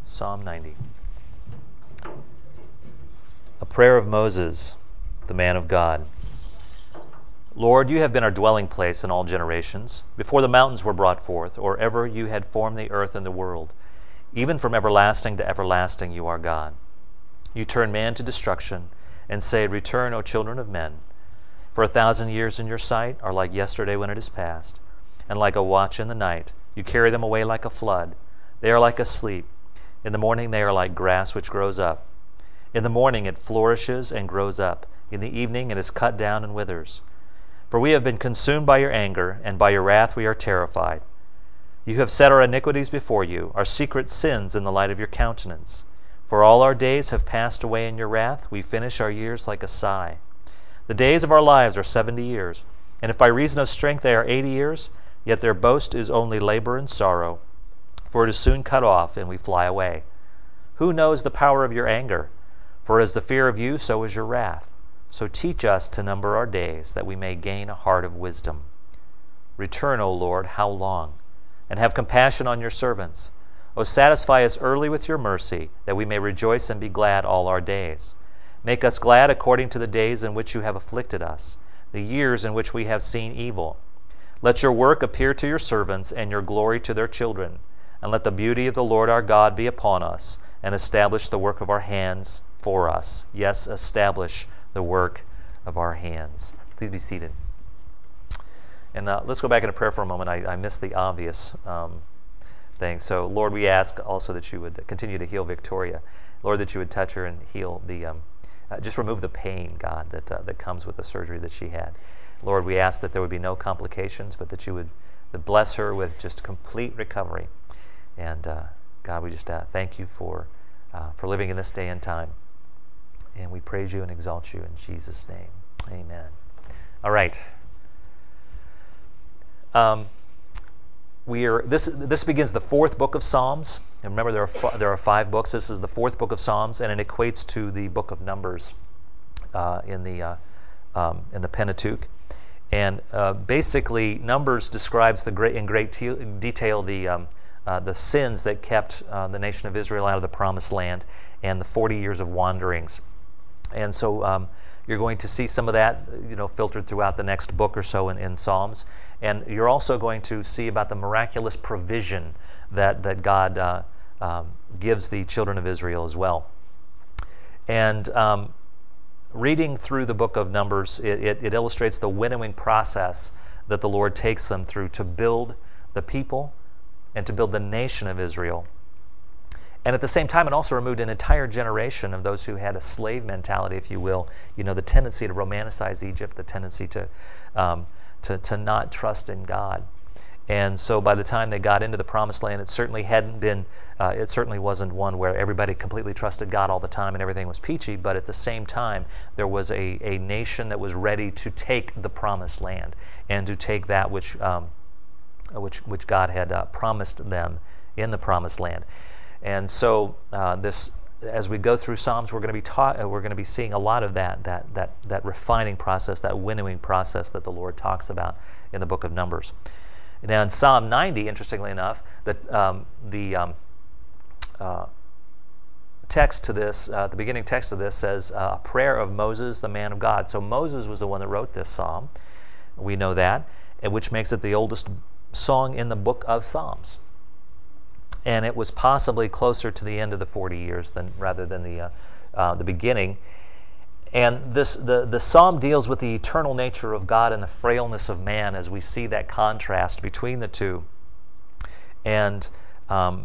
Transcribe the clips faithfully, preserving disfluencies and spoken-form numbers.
Psalm ninety. A prayer of Moses, the man of God. Lord, you have been our dwelling place in all generations, before the mountains were brought forth, or ever you had formed the earth and the world. Even from everlasting to everlasting you are God. You turn man to destruction, and say, Return, O children of men. For a thousand years in your sight are like yesterday when it is past, and like a watch in the night. You carry them away like a flood. They are like asleep. In the morning they are like grass which grows up. In the morning it flourishes and grows up. In the evening it is cut down and withers. For we have been consumed by your anger, and by your wrath we are terrified. You have set our iniquities before you, our secret sins in the light of your countenance. For all our days have passed away in your wrath. We finish our years like a sigh. The days of our lives are seventy years, and if by reason of strength they are eighty years, yet their boast is only labor and sorrow. For it is soon cut off, and we fly away. Who knows the power of your anger? For as the fear of you, so is your wrath. So teach us to number our days, that we may gain a heart of wisdom. Return, O Lord, how long? And have compassion on your servants. O satisfy us early with your mercy, that we may rejoice and be glad all our days. Make us glad according to the days in which you have afflicted us, the years in which we have seen evil. Let your work appear to your servants, and your glory to their children. And let the beauty of the Lord our God be upon us, and establish the work of our hands for us. Yes, establish the work of our hands. Please be seated. And uh, let's go back into prayer for a moment. I, I missed the obvious um, thing. So, Lord, we ask also that you would continue to heal Victoria. Lord, that you would touch her and heal the, um, uh, just remove the pain, God, that uh, that comes with the surgery that she had. Lord, we ask that there would be no complications, but that you would that bless her with just complete recovery. And uh, God, we just uh, thank you for uh, for living in this day and time. And we praise you and exalt you in Jesus' name. Amen. All right. Um, we are this. This begins the fourth book of Psalms. And remember, there are f- there are five books. This is the fourth book of Psalms, and it equates to the book of Numbers uh, in the uh, um, in the Pentateuch. And uh, basically, Numbers describes the great in great te- detail the um, uh, the sins that kept uh, the nation of Israel out of the Promised Land and the forty years of wanderings. And so um, you're going to see some of that, you know, filtered throughout the next book or so in, in Psalms. And you're also going to see about the miraculous provision that that God uh, um, gives the children of Israel as well. And um, reading through the book of Numbers, it, it, it illustrates the winnowing process that the Lord takes them through to build the people and to build the nation of Israel. And at the same time, it also removed an entire generation of those who had a slave mentality, if you will. You know, the tendency to romanticize Egypt, the tendency to um, to, to not trust in God. And so by the time they got into the Promised Land, it certainly hadn't been, uh, it certainly wasn't one where everybody completely trusted God all the time and everything was peachy, but at the same time, there was a, a nation that was ready to take the Promised Land and to take that which, um, which, which God had uh, promised them in the Promised Land. And so uh, this, as we go through Psalms, we're going to be taught, uh, we're going to be seeing a lot of that, that, that, that refining process, that winnowing process that the Lord talks about in the book of Numbers. Now in Psalm ninety, interestingly enough, that um, the um, uh, text to this, uh, the beginning text of this says, uh, a prayer of Moses, the man of God. So Moses was the one that wrote this psalm. We know that, and which makes it the oldest song in the book of Psalms. And it was possibly closer to the end of the forty years than rather than the uh, uh, the beginning. And this the, the psalm deals with the eternal nature of God and the frailness of man, as we see that contrast between the two. And um,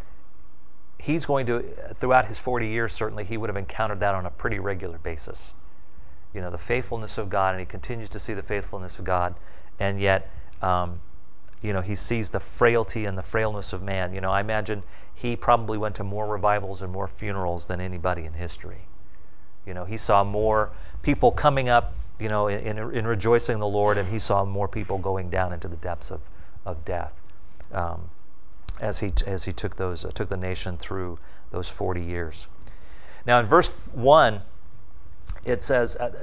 he's going to, throughout his forty years, certainly he would have encountered that on a pretty regular basis. You know, the faithfulness of God, and he continues to see the faithfulness of God, and yet um, you know, he sees the frailty and the frailness of man. You know, I imagine he probably went to more revivals and more funerals than anybody in history. You know, he saw more people coming up, you know, in, in rejoicing in the Lord, and he saw more people going down into the depths of, of death um, as he as he took those uh, took the nation through those forty years. Now, in verse one, it says, uh,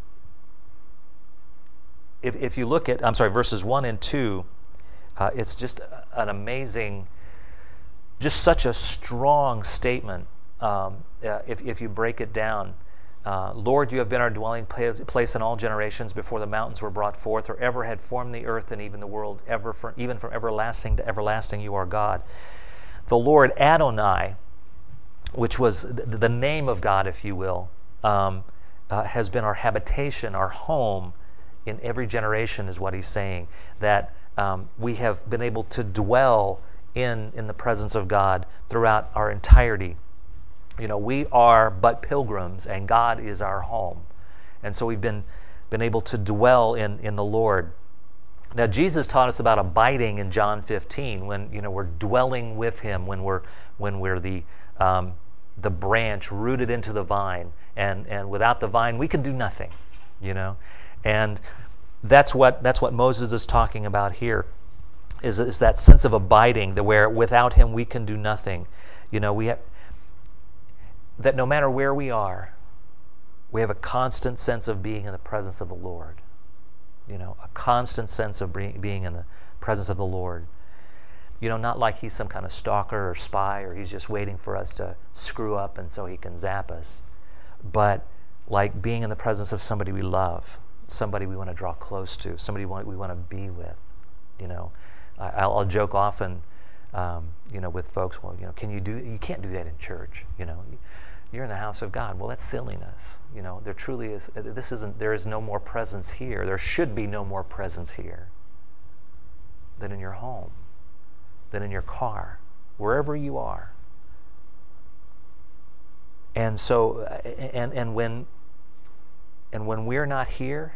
if if you look at, I'm sorry, verses one and two. Uh, it's just an amazing just such a strong statement um, uh, if, if you break it down. Uh, Lord, you have been our dwelling place in all generations before the mountains were brought forth, or ever had formed the earth and even the world, ever from, even from everlasting to everlasting you are God. The Lord Adonai, which was the, the name of God, if you will, um, uh, has been our habitation, our home in every generation, is what he's saying. That um, we have been able to dwell in, in the presence of God throughout our entirety. You know, we are but pilgrims, and God is our home. And so we've been, been able to dwell in, in the Lord. Now, Jesus taught us about abiding in John fifteen, when, you know, we're dwelling with him, when we're, when we're the, um, the branch rooted into the vine. And, and without the vine, we can do nothing, you know. And that's what, that's what Moses is talking about here, is, is that sense of abiding, the where without him we can do nothing. You know, we have... that no matter where we are, we have a constant sense of being in the presence of the Lord. You know, a constant sense of being in the presence of the Lord. You know, not like he's some kind of stalker or spy, or he's just waiting for us to screw up and so he can zap us. But like being in the presence of somebody we love, somebody we want to draw close to, somebody we want to be with. You know, I'll, I'll joke often, um, you know, with folks, well, you know, can you do, you can't do that in church, you know. You're in the house of God. Well, that's silliness. You know, there truly is, this isn't, there is no more presence here. There should be no more presence here than in your home, than in your car, wherever you are. And so, and, and when, and when we're not here,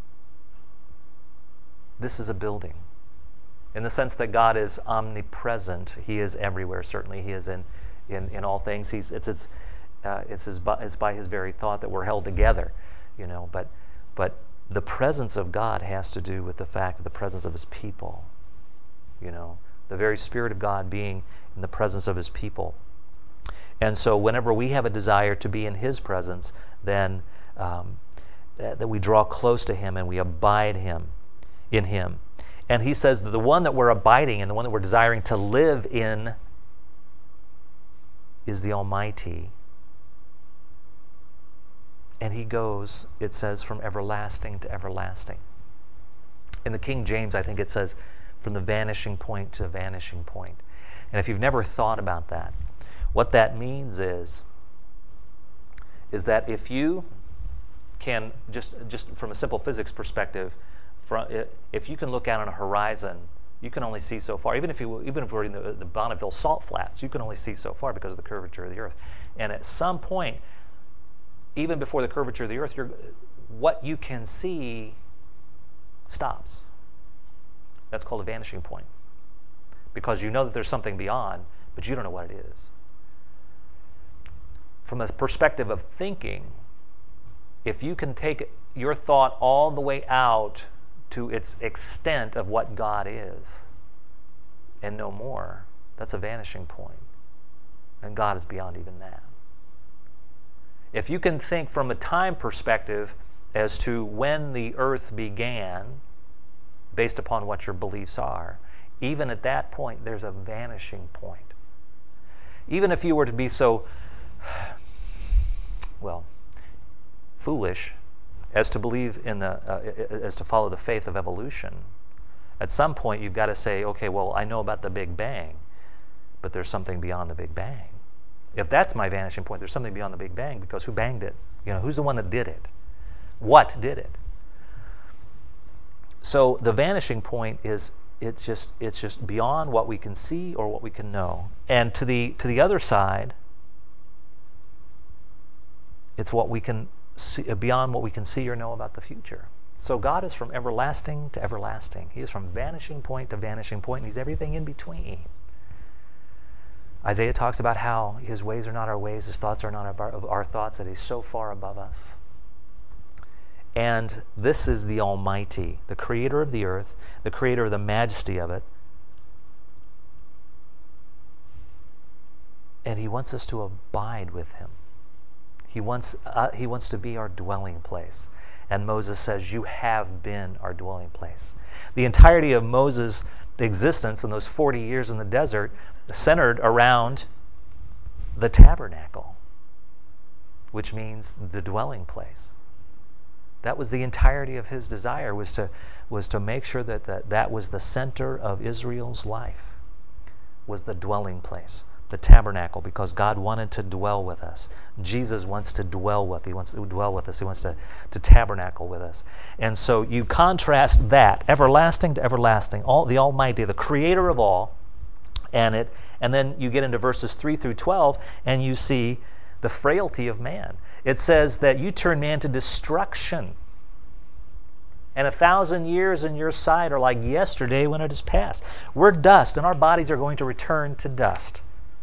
this is a building. In the sense that God is omnipresent, he is everywhere. Certainly he is in, in, in all things. He's, it's, it's, Uh, it's, his, it's by his very thought that we're held together, you know. But, but the presence of God has to do with the fact of the presence of his people, you know. The very Spirit of God being in the presence of his people. And so whenever we have a desire to be in his presence, then um, that, that we draw close to him and we abide him in him. And he says that the one that we're abiding in, the one that we're desiring to live in, is the Almighty. And he goes, it says, from everlasting to everlasting. In the King James, I think it says, from the vanishing point to vanishing point. And if you've never thought about that, what that means is, is that if you can, just, just from a simple physics perspective, from, if you can look out on a horizon, you can only see so far. Even if, you, even if we're in the, the Bonneville Salt Flats, you can only see so far because of the curvature of the Earth. And at some point, even before the curvature of the Earth, you're, what you can see stops. That's called a vanishing point. Because you know that there's something beyond, but you don't know what it is. From a perspective of thinking, if you can take your thought all the way out to its extent of what God is, and no more, that's a vanishing point. And God is beyond even that. If you can think from a time perspective as to when the earth began, based upon what your beliefs are, even at that point, there's a vanishing point. Even if you were to be so, well, foolish as to believe in the, uh, as to follow the faith of evolution, at some point you've got to say, okay, well, I know about the Big Bang, but there's something beyond the Big Bang. If that's my vanishing point, there's something beyond the Big Bang, because who banged it? You know, who's the one that did it? What did it? So the vanishing point is, it's just it's just beyond what we can see or what we can know. And to the to the other side, it's what we can see, beyond what we can see or know about the future. So God is from everlasting to everlasting. He is from vanishing point to vanishing point, and he's everything in between. Isaiah talks about how his ways are not our ways, his thoughts are not our, our thoughts, that he's so far above us. And this is the Almighty, the creator of the earth, the creator of the majesty of it. And he wants us to abide with him. He wants, uh, he wants to be our dwelling place. And Moses says, you have been our dwelling place. The entirety of Moses' existence in those forty years in the desert centered around the tabernacle, which means the dwelling place. That was the entirety of his desire, was to was to make sure that that, that was the center of Israel's life, was the dwelling place, the tabernacle, because God wanted to dwell with us. Jesus wants to dwell with. He wants to dwell with us. He wants to, to tabernacle with us. And so you contrast that, everlasting to everlasting, all the Almighty, the creator of all, and it and then you get into verses three through twelve, and you see the frailty of man. It says that you turn man to destruction, and a thousand years in your sight are like yesterday when it is past. We're dust, and our bodies are going to return to dust.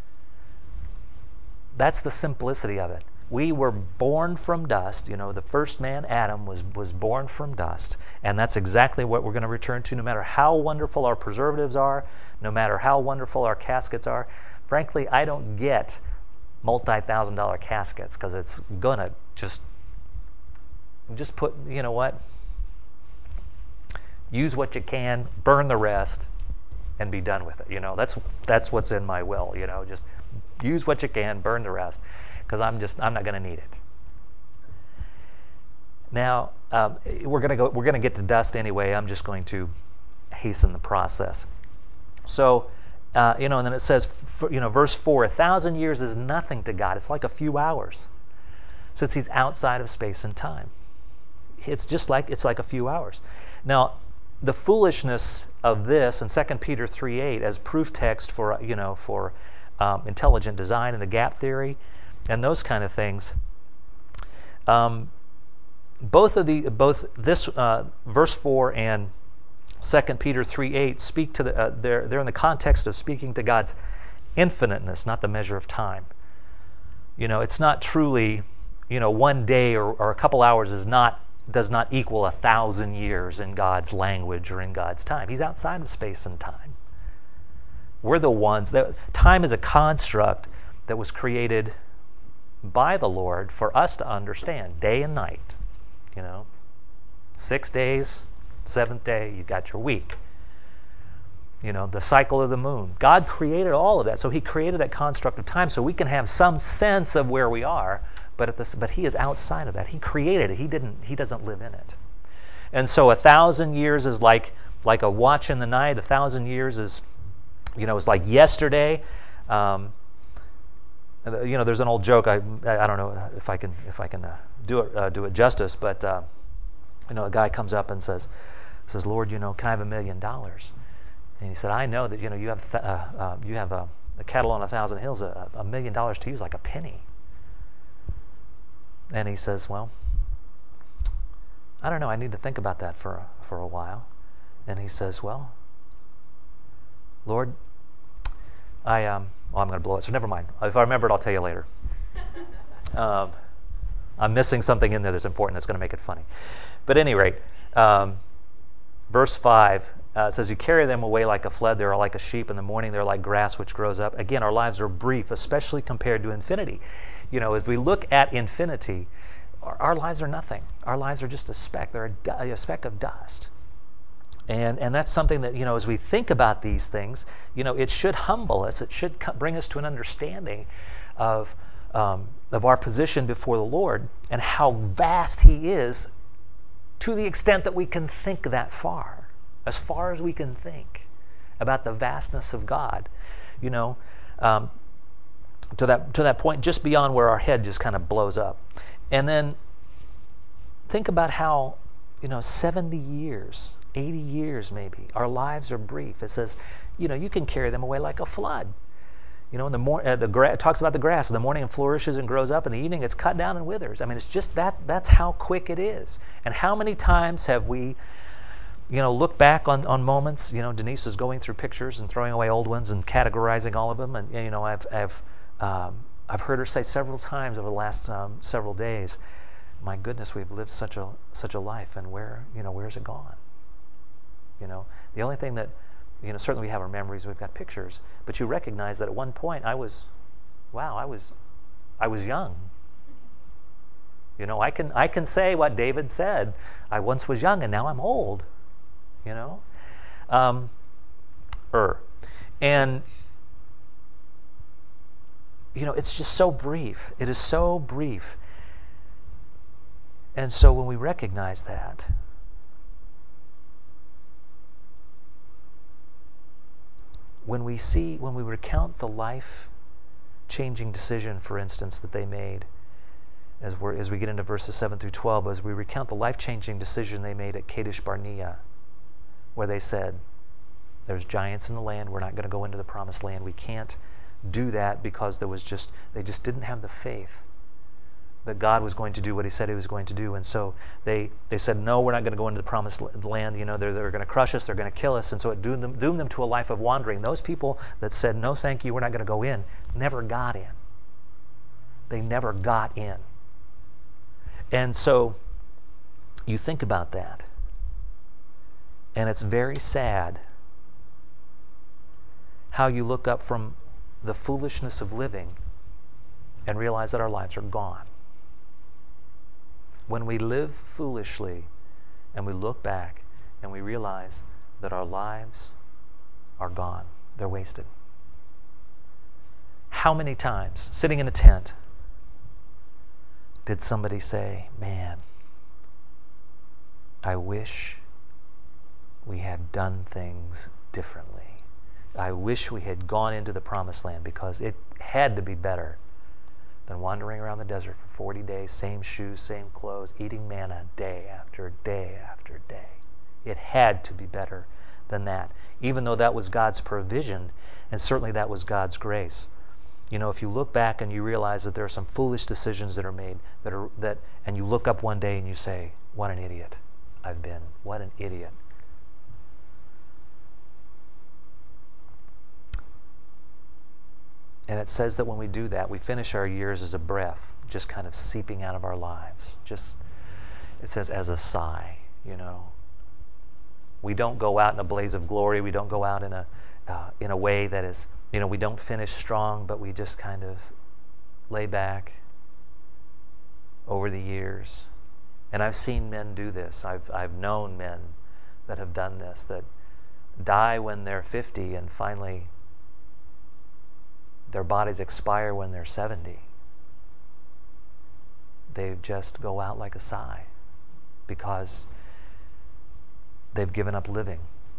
That's the simplicity of it. We were born from dust. You know, the first man, Adam, was, was born from dust, and that's exactly what we're going to return to, no matter how wonderful our preservatives are, no matter how wonderful our caskets are. Frankly, I don't get multi-thousand dollar caskets, because it's gonna just just put, you know what, use what you can, burn the rest, and be done with it. You know, that's that's what's in my will. You know, just use what you can, burn the rest, because I'm just I'm not going to need it. Now um, we're going to go. We're going to get to dust anyway. I'm just going to hasten the process. So. Uh, you know, and then it says, for, you know, verse four, a thousand years is nothing to God. It's like a few hours, since he's outside of space and time. It's just like, it's like a few hours. Now, the foolishness of this in Second Peter three eight as proof text for, you know, for um, intelligent design and the gap theory and those kind of things, um, both of the, both this uh, verse four and Second Peter three eight speak to the, uh, they're, they're in the context of speaking to God's infiniteness, not the measure of time. You know, it's not truly, you know, one day or, or a couple hours is not, does not equal a thousand years in God's language or in God's time. He's outside of space and time. We're the ones, that time is a construct that was created by the Lord for us to understand, day and night. You know, six days, seventh day, you got your week. You know, the cycle of the moon. God created all of that. So he created that construct of time so we can have some sense of where we are, but at this, but he is outside of that. He created it. He didn't, he doesn't live in it. And so a thousand years is like like a watch in the night. A thousand years is, you know, it's like yesterday. Um, you know, there's an old joke. I I don't know if I can if I can uh, do it uh, do it justice, but uh, you know, a guy comes up and says, says, Lord, you know, can I have a million dollars? And he said, I know that, you know, you have th- uh, uh, you have a, a cattle on a thousand hills. A, a million dollars to you is like a penny. And he says, well, I don't know. I need to think about that for a, for a while. And he says, well, Lord, I um, well, I'm going to blow it. So never mind. If I remember it, I'll tell you later. um, I'm missing something in there that's important that's going to make it funny. But at any rate, um, verse five uh, says, you carry them away like a flood. They are like a sheep. In the morning, they're like grass which grows up. Again, our lives are brief, especially compared to infinity. You know, as we look at infinity, our, our lives are nothing. Our lives are just a speck. They're a, a speck of dust. And and that's something that, you know, as we think about these things, you know, it should humble us. It should bring us to an understanding of um, of our position before the Lord and how vast He is, to the extent that we can think that far, as far as we can think about the vastness of God. You know, um, to that to that point, just beyond where our head just kind of blows up. And then think about how, you know, seventy years, eighty years maybe, our lives are brief. It says, you know, you can carry them away like a flood. You know, in the mor- uh, the gra- it talks about the grass. In the morning it flourishes and grows up. In the evening it's cut down and withers. I mean, it's just that, that's how quick it is. And how many times have we, you know, looked back on, on moments, you know, Denise is going through pictures and throwing away old ones and categorizing all of them. And, you know, I've, I've, um, I've heard her say several times over the last um, several days, my goodness, we've lived such a such a life, and where, you know, where's it gone? You know, the only thing that, you know, certainly we have our memories, we've got pictures, but you recognize that at one point I was, wow, I was, I was young. You know, I can I can say what David said, I once was young and now I'm old. You know, um, Ur. And, you know, it's just so brief. It is so brief. And so when we recognize that, when we see, when we recount the life-changing decision, for instance, that they made, as, we're, as we get into verses seven through twelve, as we recount the life-changing decision they made at Kadesh Barnea, where they said, there's giants in the land, we're not going to go into the promised land. We can't do that because there was just, they just didn't have the faith that God was going to do what he said he was going to do. And so they, they said, no, we're not going to go into the promised land. You know, they're, they're going to crush us, they're going to kill us. And so it doomed them, doomed them to a life of wandering. Those people that said, no, thank you, we're not going to go in, never got in. They never got in. And so you think about that. And it's very sad how you look up from the foolishness of living and realize that our lives are gone. When we live foolishly and we look back and we realize that our lives are gone, they're wasted. How many times, sitting in a tent, did somebody say, man, I wish we had done things differently. I wish we had gone into the promised land because it had to be better than wandering around the desert for forty days, same shoes, same clothes, eating manna day after day after day. It had to be better than that, even though that was God's provision, and certainly that was God's grace. You know, if you look back and you realize that there are some foolish decisions that are made, that are that, and you look up one day and you say, what an idiot I've been. What an idiot. And it says that when we do that, we finish our years as a breath, just kind of seeping out of our lives. Just, it says, as a sigh, you know. We don't go out in a blaze of glory. We don't go out in a, uh, in a way that is, you know, we don't finish strong, but we just kind of lay back over the years. And I've seen men do this. I've, I've known men that have done this, that die when they're fifty and finally their bodies expire when they're seventy. They just go out like a sigh because they've given up living.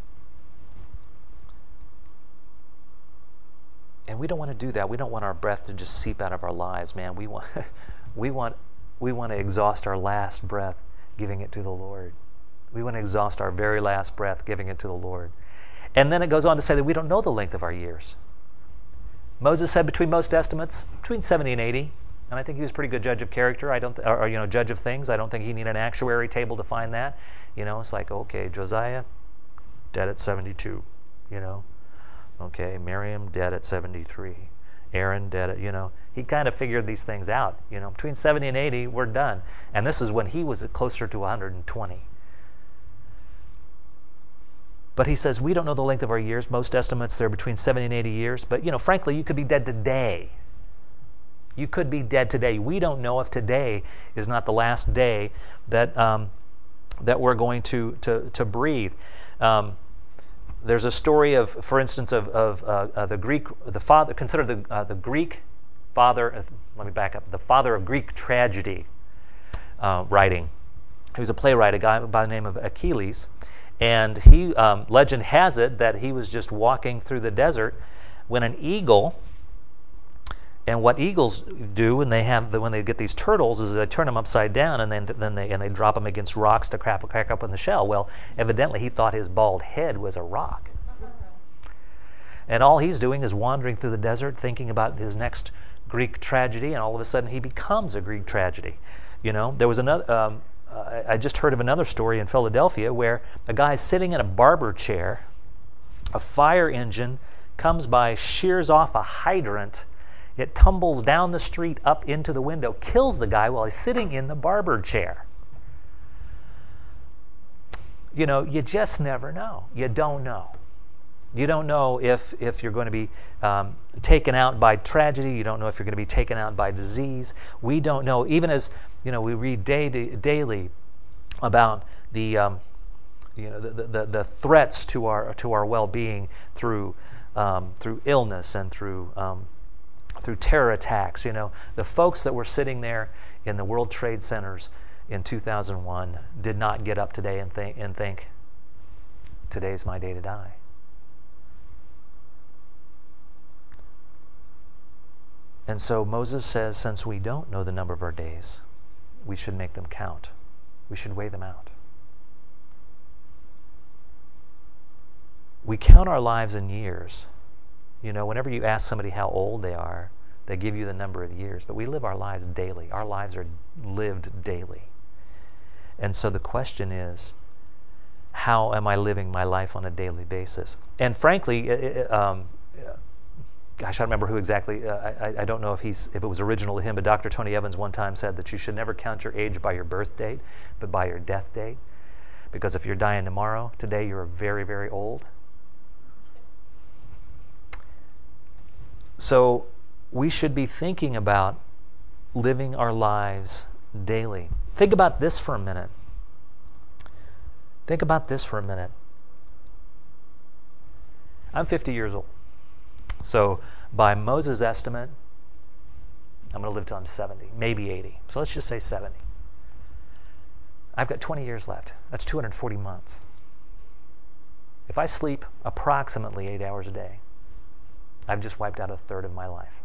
And we don't want to do that. We don't want our breath to just seep out of our lives, man. We want, we want, we want to exhaust our last breath giving it to the Lord. We want to exhaust our very last breath giving it to the Lord. And then it goes on to say that we don't know the length of our years. Moses said between most estimates, between seventy and eighty. And I think he was a pretty good judge of character. I don't, th- or, or you know, judge of things. I don't think he needed an actuary table to find that. You know, it's like, okay, Josiah, dead at seventy-two. You know, okay, Miriam, dead at seventy-three. Aaron, dead at, you know. He kind of figured these things out. You know, between seventy and eighty, we're done. And this is when he was closer to one hundred twenty. But he says, we don't know the length of our years. Most estimates, they're between seventy and eighty years. But, you know, frankly, you could be dead today. You could be dead today. We don't know if today is not the last day that um, that we're going to to, to breathe. Um, there's a story of, for instance, of, of uh, uh, the Greek, the father, considered the uh, the Greek father. Uh, let me back up. The father of Greek tragedy uh, writing. He was a playwright, a guy by the name of Achilles. And he, um, legend has it that he was just walking through the desert when an eagle, and what eagles do when they have the, when they get these turtles is they turn them upside down and then then they and they drop them against rocks to crack, crack up in the shell. Well, evidently he thought his bald head was a rock, and all he's doing is wandering through the desert, thinking about his next Greek tragedy, and all of a sudden he becomes a Greek tragedy. You know, there was another. Um, Uh, I just heard of another story in Philadelphia where a guy's sitting in a barber chair, a fire engine comes by, shears off a hydrant, it tumbles down the street up into the window, kills the guy while he's sitting in the barber chair. You know, you just never know. You don't know. You don't know if, if you're going to be um, taken out by tragedy. You don't know if you're going to be taken out by disease. We don't know. Even as, you know, we read day to, daily about the um, you know, the, the, the threats to our to our well-being through um, through illness and through um, through terror attacks. You know, the folks that were sitting there in the World Trade Centers in two thousand one did not get up today and think and think, today's my day to die. And so Moses says, since we don't know the number of our days, we should make them count. We should weigh them out. We count our lives in years. You know, whenever you ask somebody how old they are, they give you the number of years, but we live our lives daily. Our lives are lived daily. And so the question is, how am I living my life on a daily basis? And frankly, it, um, gosh, I don't remember who exactly, uh, I, I don't know if he's if it was original to him, but Doctor Tony Evans one time said that you should never count your age by your birth date, but by your death date. Because if you're dying tomorrow, today you're very, very old. So we should be thinking about living our lives daily. Think about this for a minute. Think about this for a minute. I'm fifty years old. So by Moses' estimate, I'm going to live till I'm seventy, maybe eighty. So let's just say seventy. I've got twenty years left. That's two hundred forty months. If I sleep approximately eight hours a day, I've just wiped out a third of my life.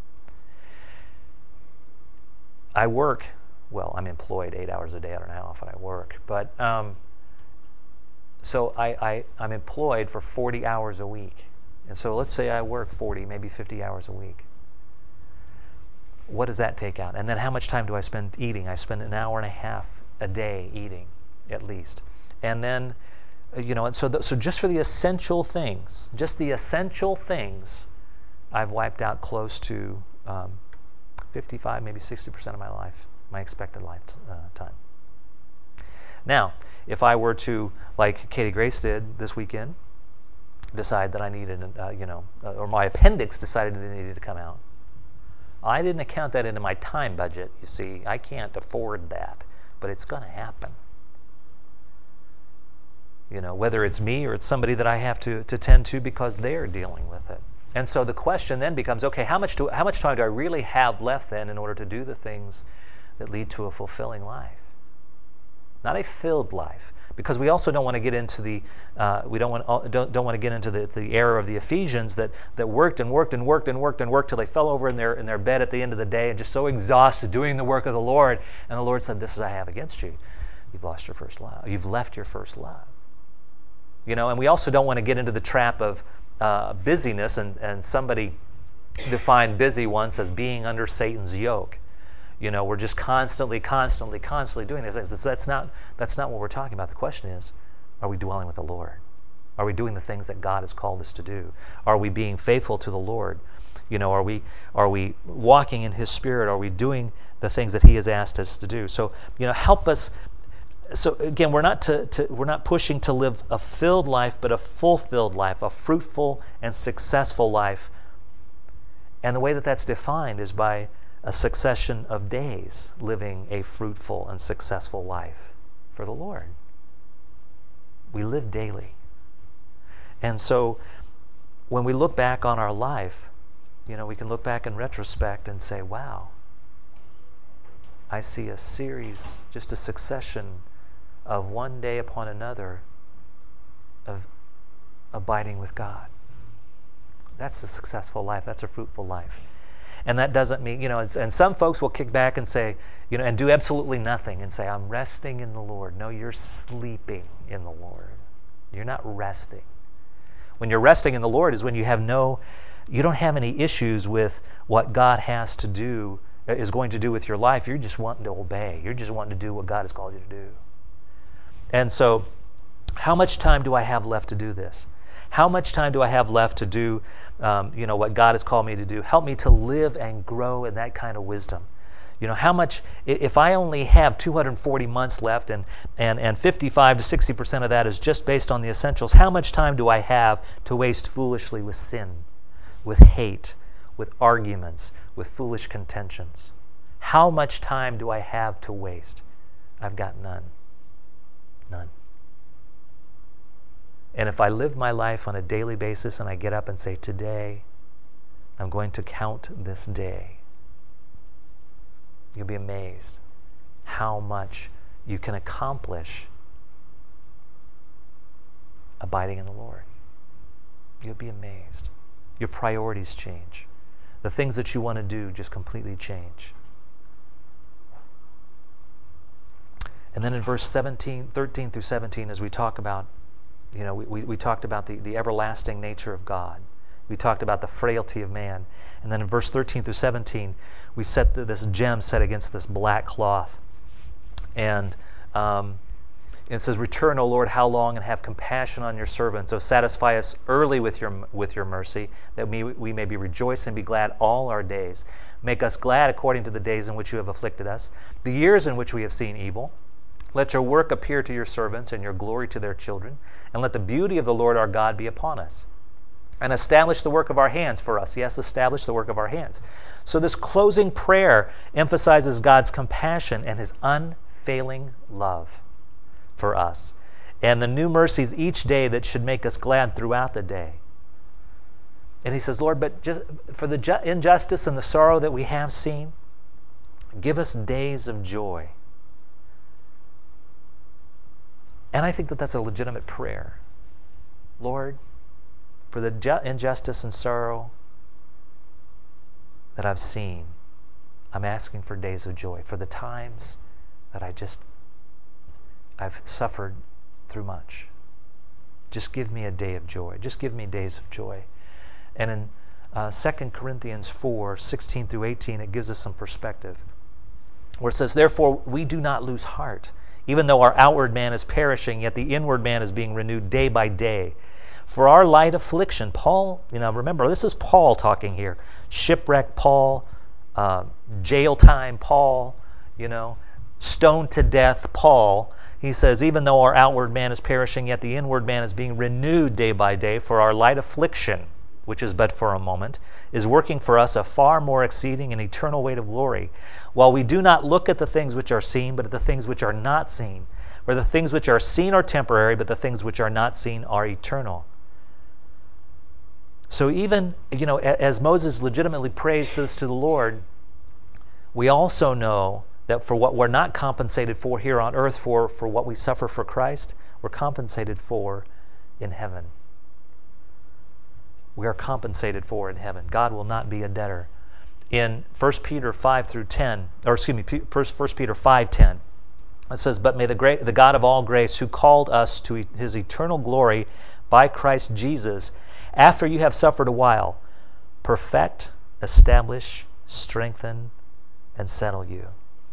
I work, well, I'm employed eight hours a day. I don't know how often I work. But um, so I, I, I'm employed for forty hours a week. And so let's say I work forty, maybe fifty hours a week. What does that take out? And then how much time do I spend eating? I spend an hour and a half a day eating, at least. And then, you know, and so, the, so just for the essential things, just the essential things, I've wiped out close to um, fifty-five, maybe sixty percent of my life, my expected lifetime. Now, if I were to, like Katie Grace did this weekend, decide that I needed, uh, you know, uh, or my appendix decided it needed to come out, I didn't account that into my time budget, you see. I can't afford that, but it's going to happen. You know, whether it's me or it's somebody that I have to, to tend to because they're dealing with it. And so the question then becomes, okay, how much do how much time do I really have left then in order to do the things that lead to a fulfilling life? Not a filled life, because we also don't want to get into the uh, we don't want don't don't want to get into the, the error of the Ephesians that that worked and worked and worked and worked and worked till they fell over in their in their bed at the end of the day and just so exhausted doing the work of the Lord, and the Lord said, "This is I have against you. You've lost your first love. You've left your first love." You know, and we also don't want to get into the trap of uh, busyness, and, and somebody defined busy once as being under Satan's yoke. You know, we're just constantly, constantly, constantly doing these things. That's not, that's not what we're talking about. The question is, are we dwelling with the Lord? Are we doing the things that God has called us to do? Are we being faithful to the Lord? You know, are we are we walking in His Spirit? Are we doing the things that He has asked us to do? So, you know, help us. So again, we're not to, to we're not pushing to live a filled life, but a fulfilled life, a fruitful and successful life. And the way that that's defined is by a succession of days living a fruitful and successful life for the Lord. We live daily. And so when we look back on our life, you know, we can look back in retrospect and say, wow, I see a series, just a succession of one day upon another of abiding with God. That's a successful life. That's a fruitful life. And that doesn't mean, you know, it's, and some folks will kick back and say, you know, and do absolutely nothing and say, I'm resting in the Lord. No, you're sleeping in the Lord. You're not resting. When you're resting in the Lord is when you have no, you don't have any issues with what God has to do, is going to do with your life. You're just wanting to obey. You're just wanting to do what God has called you to do. And so, how much time do I have left to do this? How much time do I have left to do, um, you know, what God has called me to do? Help me to live and grow in that kind of wisdom. You know, how much, if I only have two hundred forty months left and, and, and fifty-five to sixty percent of that is just based on the essentials, how much time do I have to waste foolishly with sin, with hate, with arguments, with foolish contentions? How much time do I have to waste? I've got none. None. And if I live my life on a daily basis and I get up and say, today, I'm going to count this day, you'll be amazed how much you can accomplish abiding in the Lord. You'll be amazed. Your priorities change. The things that you want to do just completely change. And then in verse seventeen, thirteen through seventeen, as we talk about, you know, we, we, we talked about the, the everlasting nature of God. We talked about the frailty of man. And then in verse thirteen through seventeen, we set the, this gem set against this black cloth. And um, it says, return, O Lord, how long, and have compassion on your servants. O satisfy us early with your with your mercy, that we, we may be rejoiced and be glad all our days. Make us glad according to the days in which you have afflicted us, the years in which we have seen evil. Let your work appear to your servants, and your glory to their children. And let the beauty of the Lord our God be upon us. And establish the work of our hands for us. Yes, establish the work of our hands. So this closing prayer emphasizes God's compassion and his unfailing love for us, and the new mercies each day that should make us glad throughout the day. And he says, Lord, but just for the ju- injustice and the sorrow that we have seen, give us days of joy. And I think that that's a legitimate prayer. Lord, for the ju- injustice and sorrow that I've seen, I'm asking for days of joy. For the times that I just, I've suffered through much, just give me a day of joy. Just give me days of joy. And in uh, Second Corinthians four, sixteen through eighteen, it gives us some perspective, where it says, therefore we do not lose heart. Even though our outward man is perishing, yet the inward man is being renewed day by day. For our light affliction, Paul, you know, remember, this is Paul talking here. Shipwreck Paul, uh, jail time Paul, you know, stoned to death Paul. He says, even though our outward man is perishing, yet the inward man is being renewed day by day. For our light affliction, which is but for a moment, is working for us a far more exceeding and eternal weight of glory, while we do not look at the things which are seen, but at the things which are not seen. For the things which are seen are temporary, but the things which are not seen are eternal. So even, you know, as Moses legitimately prays this to the Lord, we also know that for what we're not compensated for here on earth, for, for what we suffer for Christ, we're compensated for in heaven. We are compensated for in heaven. God will not be a debtor. In First Peter five through ten, or excuse me, First Peter five ten, it says, but may the, great, the God of all grace, who called us to his eternal glory by Christ Jesus, after you have suffered a while, perfect, establish, strengthen, and settle you.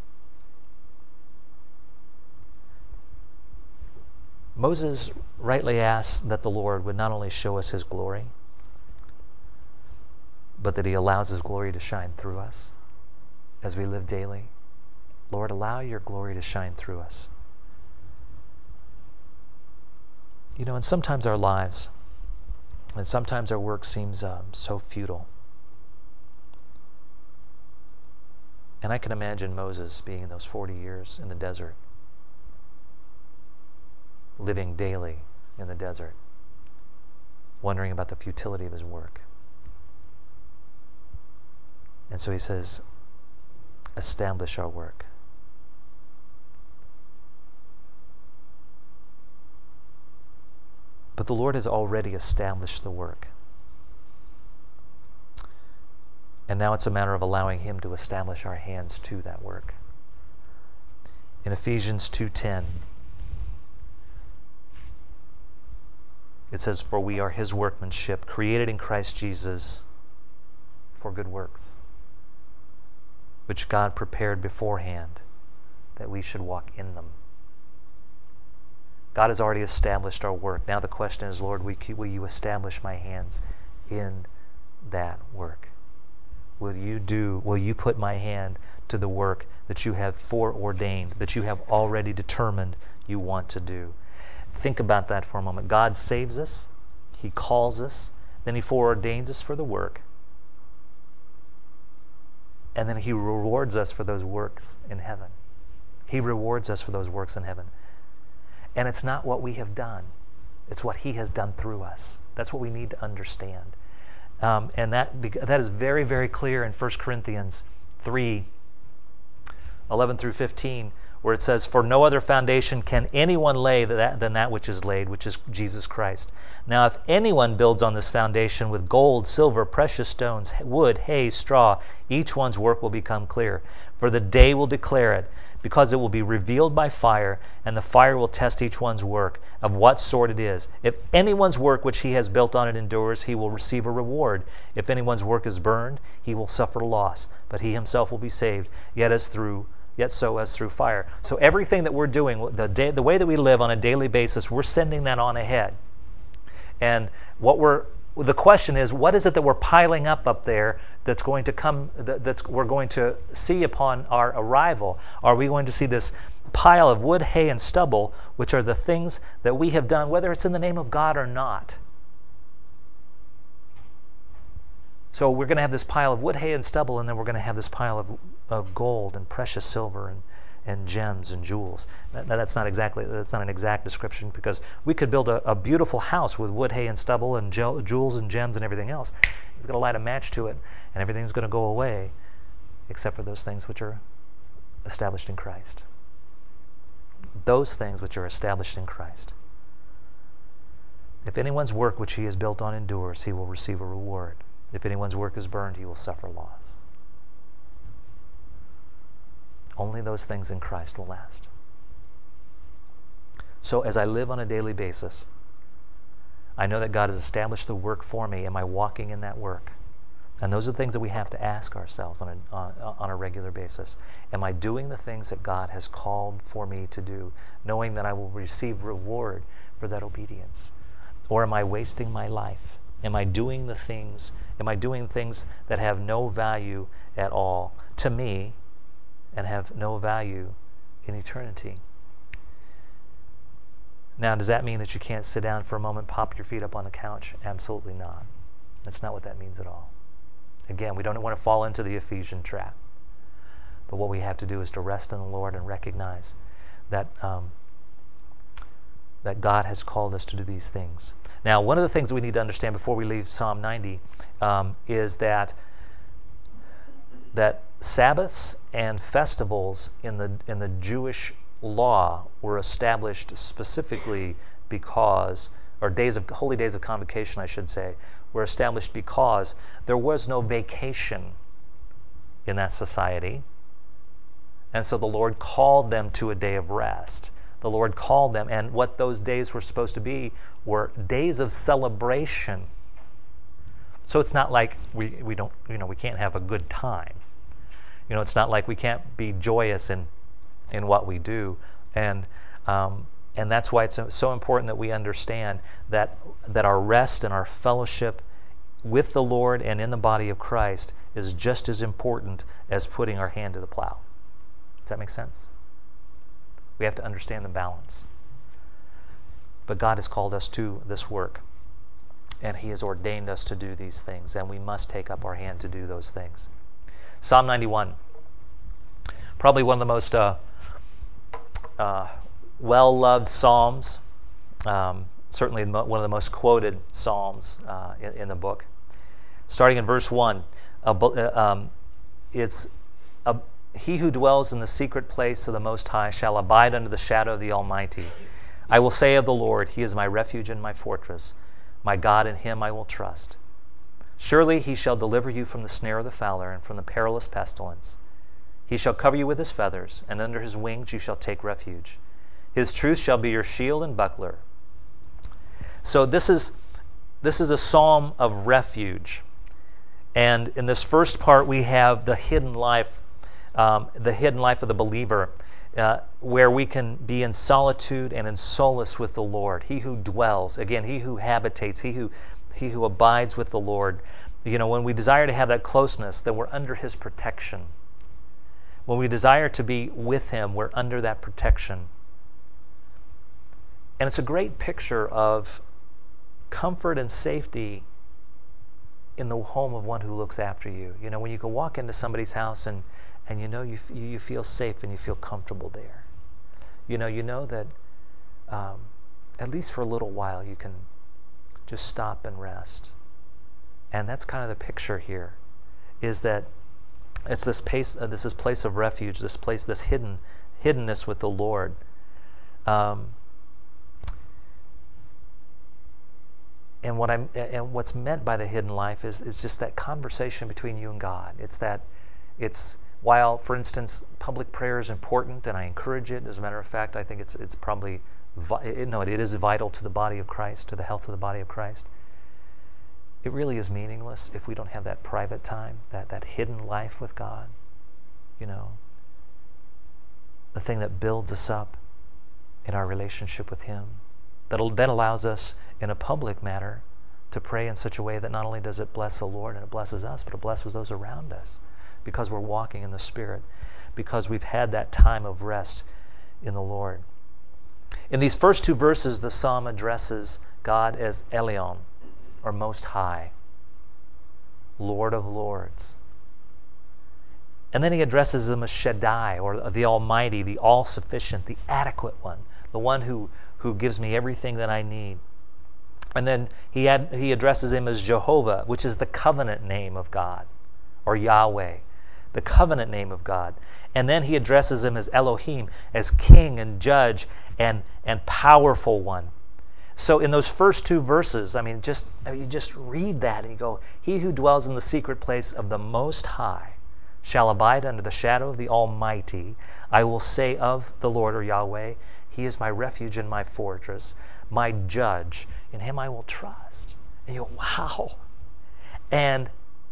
Moses rightly asked that the Lord would not only show us his glory, but that he allows his glory to shine through us as we live daily. Lord, allow your glory to shine through us. You know, and sometimes our lives, and sometimes our work seems um, so futile. And I can imagine Moses being in those forty years in the desert, living daily in the desert, wondering about the futility of his work. And so he says, establish our work. But the Lord has already established the work. And now it's a matter of allowing him to establish our hands to that work. In Ephesians two ten, it says, for we are his workmanship, created in Christ Jesus for good works, which God prepared beforehand that we should walk in them. God has already established our work. Now the question is, Lord, will you establish my hands in that work? Will you do, will you put my hand to the work that you have foreordained, that you have already determined you want to do? Think about that for a moment. God saves us, he calls us, then he foreordains us for the work, and then he rewards us for those works in heaven. He rewards us for those works in heaven. And it's not what we have done. It's what he has done through us. That's what we need to understand. Um, and that that is very, very clear in First Corinthians three, eleven through fifteen, where it says, "For no other foundation can anyone lay that, than that which is laid, which is Jesus Christ. Now if anyone builds on this foundation with gold, silver, precious stones, wood, hay, straw, each one's work will become clear. For the day will declare it, because it will be revealed by fire, and the fire will test each one's work, of what sort it is. If anyone's work which he has built on it endures, he will receive a reward. If anyone's work is burned, he will suffer loss, but he himself will be saved, yet as through yet so as through fire." So everything that we're doing, the day, the way that we live on a daily basis, we're sending that on ahead. And what we're the question is, what is it that we're piling up up there that's going to come, that, that's we're going to see upon our arrival? Are we going to see this pile of wood, hay, and stubble, which are the things that we have done, whether it's in the name of God or not? So we're going to have this pile of wood, hay, and stubble, and then we're going to have this pile of, of gold and precious silver and and gems and jewels. That, that's not exactly, that's not an exact description, because we could build a, a beautiful house with wood, hay, and stubble and gel, jewels and gems and everything else. It's going to light a match to it, and everything's going to go away, except for those things which are established in Christ. Those things which are established in Christ. If anyone's work which he has built on endures, he will receive a reward. If anyone's work is burned, he will suffer loss. Only those things in Christ will last. So as I live on a daily basis, I know that God has established the work for me. Am I walking in that work? And those are the things that we have to ask ourselves on a, on, on a regular basis. Am I doing the things that God has called for me to do, knowing that I will receive reward for that obedience? Or am I wasting my life? Am I doing the things, am I doing things that have no value at all to me, and have no value in eternity? Now, does that mean that you can't sit down for a moment, pop your feet up on the couch? Absolutely not. That's not what that means at all. Again, we don't want to fall into the Ephesian trap. But what we have to do is to rest in the Lord and recognize that, um, that God has called us to do these things. Now, one of the things that we need to understand before we leave Psalm ninety um, is that that Sabbaths and festivals in the in the Jewish law were established specifically because, or days of holy days of convocation, I should say, were established because there was no vacation in that society, and so the Lord called them to a day of rest. The Lord called them, and what those days were supposed to be were days of celebration. So it's not like we we don't you know we can't have a good time. You know, it's not like we can't be joyous in in what we do, and um, and that's why it's so important that we understand that that our rest and our fellowship with the Lord and in the body of Christ is just as important as putting our hand to the plow. Does that make sense? We have to understand the balance. But God has called us to this work, and He has ordained us to do these things, and we must take up our hand to do those things. Psalm ninety-one, probably one of the most uh, uh, well-loved psalms, um, certainly one of the most quoted psalms uh, in, in the book. Starting in verse one, uh, um, it's a, he who dwells in the secret place of the Most High shall abide under the shadow of the Almighty. I will say of the Lord, He is my refuge and my fortress. My God, in Him I will trust. Surely He shall deliver you from the snare of the fowler and from the perilous pestilence. He shall cover you with His feathers, and under His wings you shall take refuge. His truth shall be your shield and buckler. So this is this is a psalm of refuge. And in this first part we have the hidden life, um, the hidden life of the believer, uh, where we can be in solitude and in solace with the Lord. He who dwells, again, He who habitates, He who He who abides with the Lord. You know, when we desire to have that closeness, then we're under His protection. When we desire to be with Him, we're under that protection. And it's a great picture of comfort and safety in the home of one who looks after you. You know, when you can walk into somebody's house and, and you know you, you you feel safe and you feel comfortable there. You know, you know that um, at least for a little while, you can just stop and rest. And that's kind of the picture here, is that it's this place, uh, this is place of refuge, this place, this hidden, hiddenness with the Lord. Um, and what I'm, and what's meant by the hidden life is is just that conversation between you and God. It's that, it's while, for instance, public prayer is important, and I encourage it. As a matter of fact, I think it's it's probably vi- no, it is vital to the body of Christ, to the health of the body of Christ. It really is meaningless if we don't have that private time, that, that hidden life with God. You know, the thing that builds us up in our relationship with Him, that then allows us in a public matter to pray in such a way that not only does it bless the Lord and it blesses us, but it blesses those around us, because we're walking in the Spirit, because we've had that time of rest in the Lord. In these first two verses, the psalm addresses God as Elyon, or Most High, Lord of Lords. And then he addresses him as Shaddai, or the Almighty, the all-sufficient, the adequate one, the one who, who gives me everything that I need. And then he, had, he addresses him as Jehovah, which is the covenant name of God, or Yahweh, the covenant name of God. And then he addresses him as Elohim, as King and Judge and, and powerful one. So in those first two verses, I mean, just I mean, you just read that and you go, he who dwells in the secret place of the Most High shall abide under the shadow of the Almighty. I will say of the Lord, or Yahweh, He is my refuge and my fortress, my judge. In Him I will trust. And you go, wow. And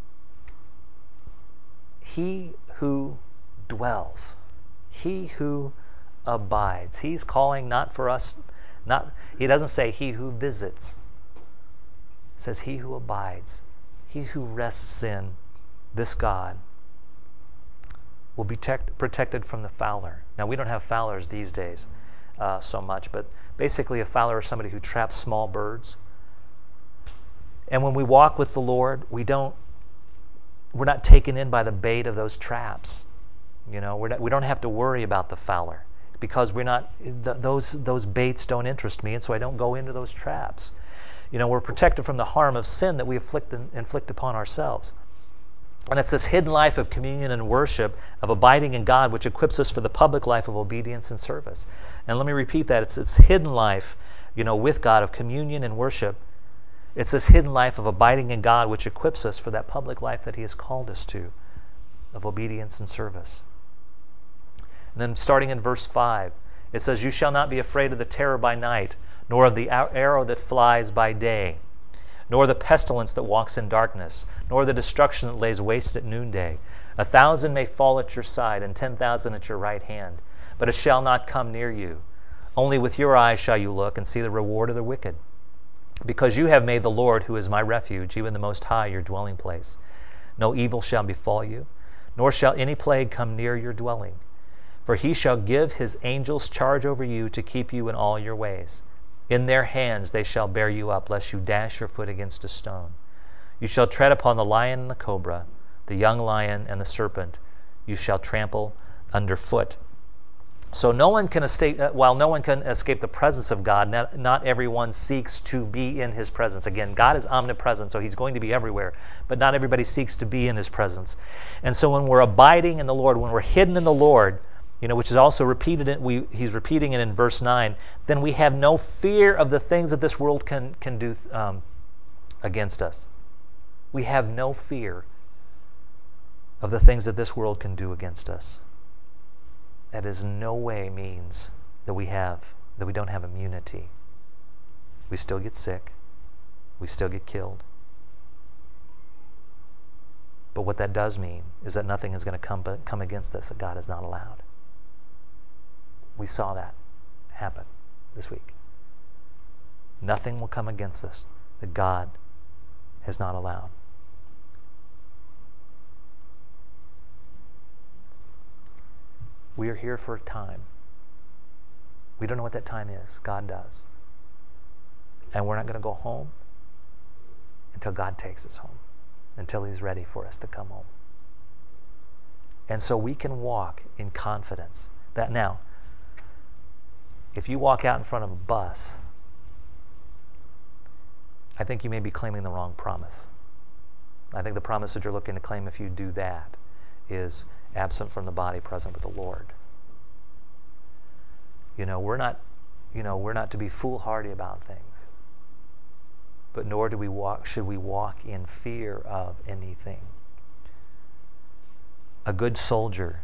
he who dwells, he who abides. He's calling not for us, not he doesn't say he who visits. It says he who abides, he who rests in this God will be protect, protected from the fowler. Now, we don't have fowlers these days uh, so much, but basically a fowler is somebody who traps small birds. And when we walk with the Lord, we don't, we're not taken in by the bait of those traps. You know, we're not, we don't have to worry about the fowler, because we're not, th- those, those baits don't interest me, and so I don't go into those traps. You know, we're protected from the harm of sin that we afflict, inflict upon ourselves. And it's this hidden life of communion and worship, of abiding in God, which equips us for the public life of obedience and service. And let me repeat that. It's this hidden life, you know, with God, of communion and worship. It's this hidden life of abiding in God, which equips us for that public life that He has called us to, of obedience and service. And then starting in verse five, it says, "You shall not be afraid of the terror by night, nor of the arrow that flies by day, nor the pestilence that walks in darkness, nor the destruction that lays waste at noonday. A thousand may fall at your side, and ten thousand at your right hand, but it shall not come near you. Only with your eyes shall you look and see the reward of the wicked. Because you have made the Lord, who is my refuge, even the Most High, your dwelling place. No evil shall befall you, nor shall any plague come near your dwelling. For He shall give His angels charge over you to keep you in all your ways. In their hands they shall bear you up, lest you dash your foot against a stone. You shall tread upon the lion and the cobra, the young lion and the serpent. You shall trample underfoot." So no one can escape, while no one can escape the presence of God, not, not everyone seeks to be in His presence. Again, God is omnipresent, so He's going to be everywhere, but not everybody seeks to be in His presence. And so when we're abiding in the Lord, when we're hidden in the Lord, you know, which is also repeated, in, we, he's repeating it in verse nine, then we have no fear of the things that this world can, can do um, against us. We have no fear of the things that this world can do against us. That is no way means that we have, that we don't have immunity. We still get sick. We still get killed. But what that does mean is that nothing is going to come, come against us that God has not allowed. We saw that happen this week. Nothing will come against us that God has not allowed. We are here for a time. We don't know what that time is. God does. And we're not going to go home until God takes us home, until He's ready for us to come home. And so we can walk in confidence that now, if you walk out in front of a bus I think you may be claiming the wrong promise. I think the promise that you're looking to claim, if you do that, is absent from the body, present with the Lord. You know, we're not, you know, we're not to be foolhardy about things, but nor do we walk, should we walk in fear of anything. A good soldier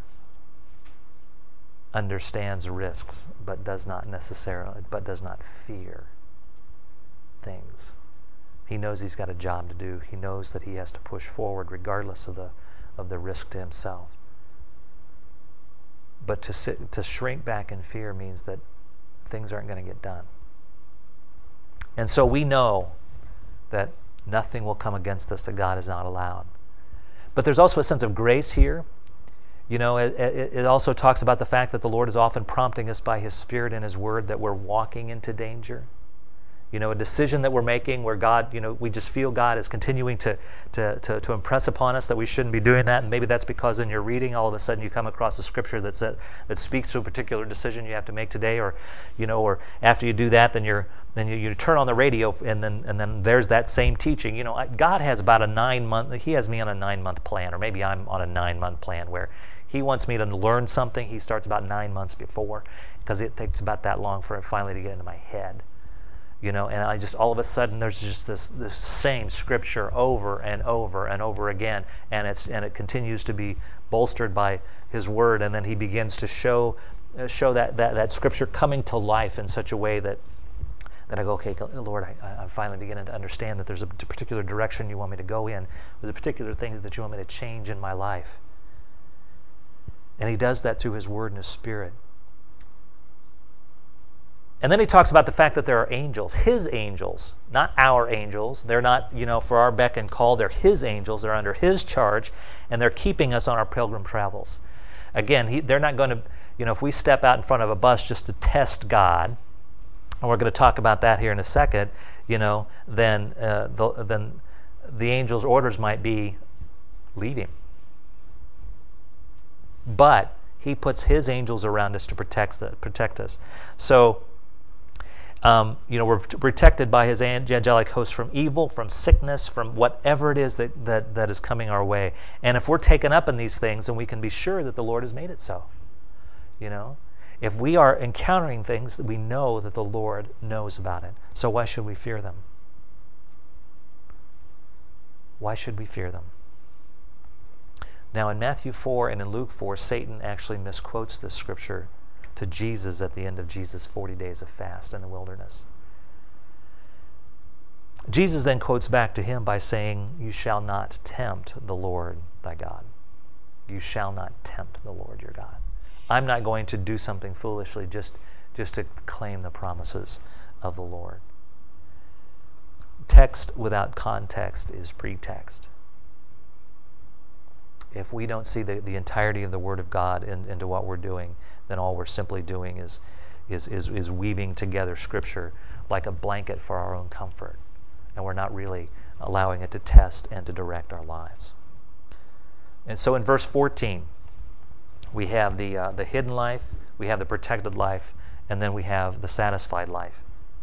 understands risks, but does not necessarily, but does not fear things. He knows he's got a job to do. He knows that he has to push forward regardless of the of the risk to himself. But to sit, to shrink back in fear means that things aren't going to get done. And so we know that nothing will come against us that God has not allowed. But there's also a sense of grace here. You know, it, it, it also talks about the fact that the Lord is often prompting us by His Spirit and His Word that we're walking into danger. You know, a decision that we're making where God, you know, we just feel God is continuing to, to, to, to impress upon us that we shouldn't be doing that. And maybe that's because in your reading, all of a sudden you come across a scripture that's, that, that speaks to a particular decision you have to make today. Or, you know, or after you do that, then you're then you, you turn on the radio and then and then there's that same teaching. You know, I, God has about a nine month, He has me on a nine month plan, or maybe I'm on a nine month plan where He wants me to learn something. He starts about nine months before, because it takes about that long for it finally to get into my head. You know, and I just, all of a sudden, there's just this this same scripture over and over and over again, and it's and it continues to be bolstered by His Word, and then He begins to show uh, show that, that that scripture coming to life in such a way that that I go, okay, Lord, I, I'm finally beginning to understand that there's a particular direction you want me to go in, with a particular thing that you want me to change in my life, and He does that through His Word and His Spirit. And then He talks about the fact that there are angels, His angels, not our angels. They're not, you know, for our beck and call. They're His angels. They're under His charge, and they're keeping us on our pilgrim travels. Again, he, they're not going to, you know, if we step out in front of a bus just to test God, and we're going to talk about that here in a second, you know, then uh, the, then the angel's orders might be leave him. But He puts His angels around us to protect, protect us. So, Um, you know, we're protected by His angelic host from evil, from sickness, from whatever it is that, that, that is coming our way. And if we're taken up in these things, then we can be sure that the Lord has made it so. You know, if we are encountering things, we know that the Lord knows about it. So why should we fear them? Why should we fear them? Now, in Matthew four and in Luke four, Satan actually misquotes this scripture to Jesus at the end of Jesus' forty days of fast in the wilderness. Jesus then quotes back to him by saying, you shall not tempt the Lord thy God. You shall not tempt the Lord your God. I'm not going to do something foolishly just, just to claim the promises of the Lord. Text without context is pretext. If we don't see the, the entirety of the Word of God in, into what we're doing, then all we're simply doing is, is, is, is weaving together Scripture like a blanket for our own comfort. And we're not really allowing it to test and to direct our lives. And so in verse fourteen, we have the, uh, the hidden life, we have the protected life, and then we have the satisfied life.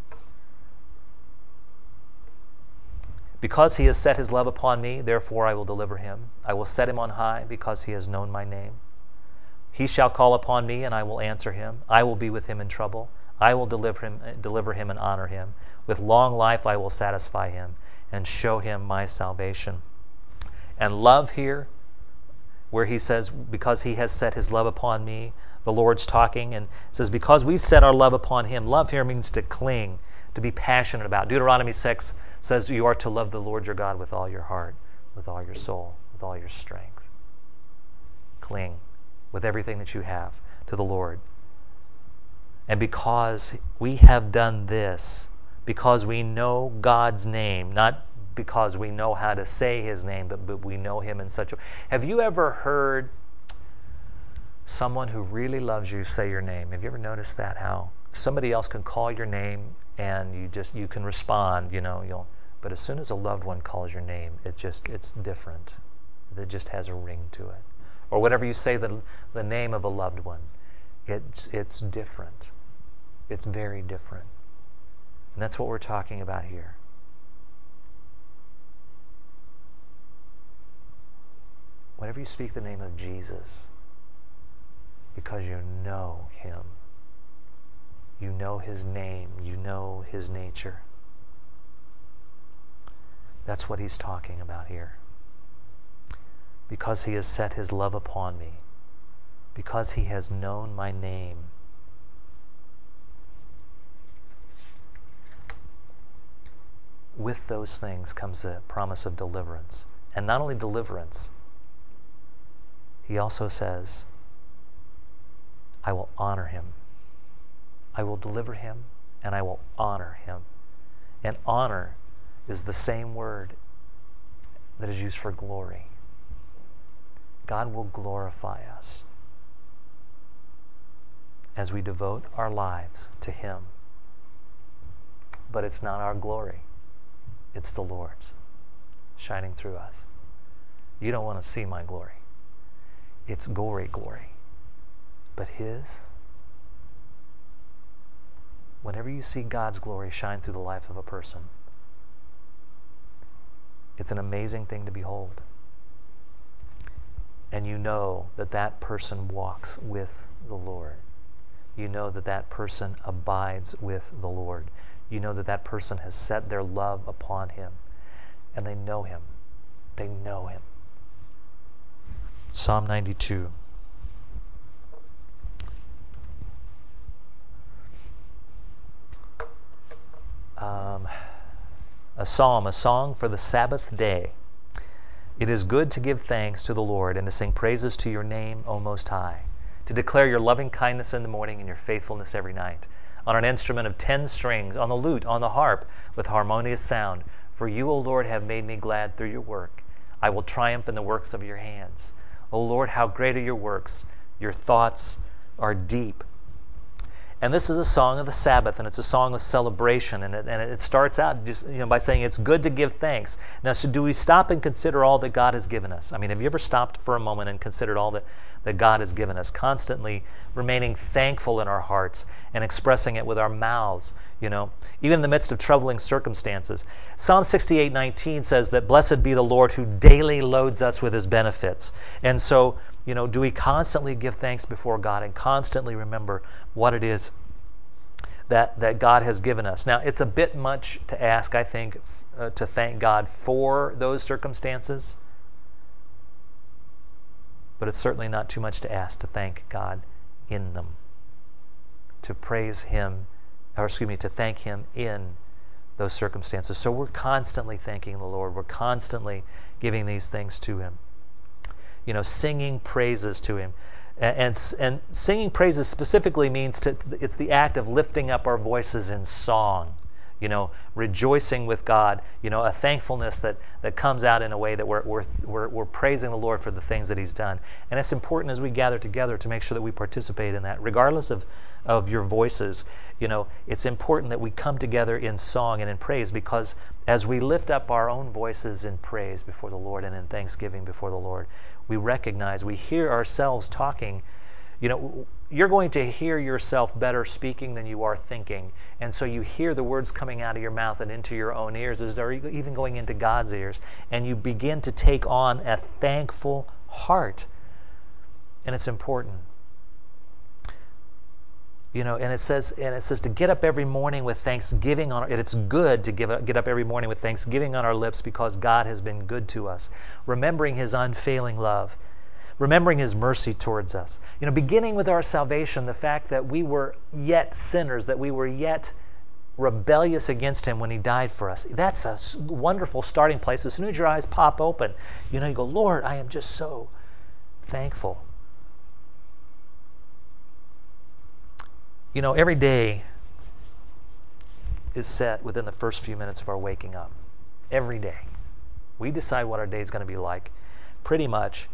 Because He has set His love upon me, therefore I will deliver him. I will set him on high, because he has known my name. He shall call upon me, and I will answer him. I will be with him in trouble. I will deliver him, deliver him and honor him. With long life I will satisfy him and show him my salvation. And love here, where he says, because He has set His love upon me, the Lord's talking, and says, because we've set our love upon Him. Love here means to cling, to be passionate about. Deuteronomy six says you are to love the Lord your God with all your heart, with all your soul, with all your strength. Cling with everything that you have to the Lord. And because we have done this, because we know God's name, not because we know how to say His name, but, but we know Him in such a way. Have you ever heard someone who really loves you say your name? Have you ever noticed that? How somebody else can call your name and you just you can respond, you know, you'll but as soon as a loved one calls your name, it just it's different. It just has a ring to it. Or whenever you say the the name of a loved one, it's it's different. It's very different. And that's what we're talking about here. whenever you speak the name of Jesus, because you know him, you know his name, you know his nature. That's what he's talking about here. Because he has set his love upon me, because he has known my name. With those things comes a promise of deliverance. And not only deliverance, he also says, I will honor him. I will deliver him and I will honor him. And honor is the same word that is used for glory. God will glorify us as we devote our lives to him. But it's not our glory. It's the Lord's shining through us. You don't want to see my glory. It's gory glory. But his, whenever you see God's glory shine through the life of a person, it's an amazing thing to behold. And you know that that person walks with the Lord. You know that that person abides with the Lord. You know that that person has set their love upon him. And they know him. They know him. Psalm ninety-two. Um, a psalm, a song for the Sabbath day. It is good to give thanks to the Lord and to sing praises to your name, O Most High, to declare your loving kindness in the morning and your faithfulness every night, on an instrument of ten strings, on the lute, on the harp, with harmonious sound. For you, O Lord, have made me glad through your work. I will triumph in the works of your hands. O Lord, how great are your works. Your thoughts are deep. And this is a song of the Sabbath, and it's a song of celebration, and it, and it starts out just you know by saying it's good to give thanks. Now, so do we stop and consider all that God has given us? I mean, have you ever stopped for a moment and considered all that, that God has given us, constantly remaining thankful in our hearts and expressing it with our mouths, you know, even in the midst of troubling circumstances? Psalm sixty-eight nineteen says that blessed be the Lord who daily loads us with his benefits. And so, you know, do we constantly give thanks before God and constantly remember what it is that, that God has given us? Now, it's a bit much to ask, I think, uh, to thank God for those circumstances, but it's certainly not too much to ask to thank God in them, to praise him, or excuse me, to thank him in those circumstances. So we're constantly thanking the Lord. We're constantly giving these things to him. You know, singing praises to him. And, and, and singing praises specifically means to, it's the act of lifting up our voices in song, you know, rejoicing with God, you know, a thankfulness that, that comes out in a way that we're, we're, we're, we're praising the Lord for the things that he's done. And it's important as we gather together to make sure that we participate in that, regardless of, of your voices. You know, it's important that we come together in song and in praise, because as we lift up our own voices in praise before the Lord and in thanksgiving before the Lord, we recognize, we hear ourselves talking. You know, you're going to hear yourself better speaking than you are thinking. And so you hear the words coming out of your mouth and into your own ears as they're even going into God's ears. And you begin to take on a thankful heart. And it's important. You know, and it says, and it says to get up every morning with thanksgiving on. It's good to give, get up every morning with thanksgiving on our lips, because God has been good to us, remembering his unfailing love, remembering his mercy towards us. You know, beginning with our salvation, the fact that we were yet sinners, that we were yet rebellious against him when he died for us. That's a wonderful starting place. As soon as your eyes pop open, you know, you go, Lord, I am just so thankful. You know, every day is set within the first few minutes of our waking up. Every day. We decide what our day is going to be like pretty much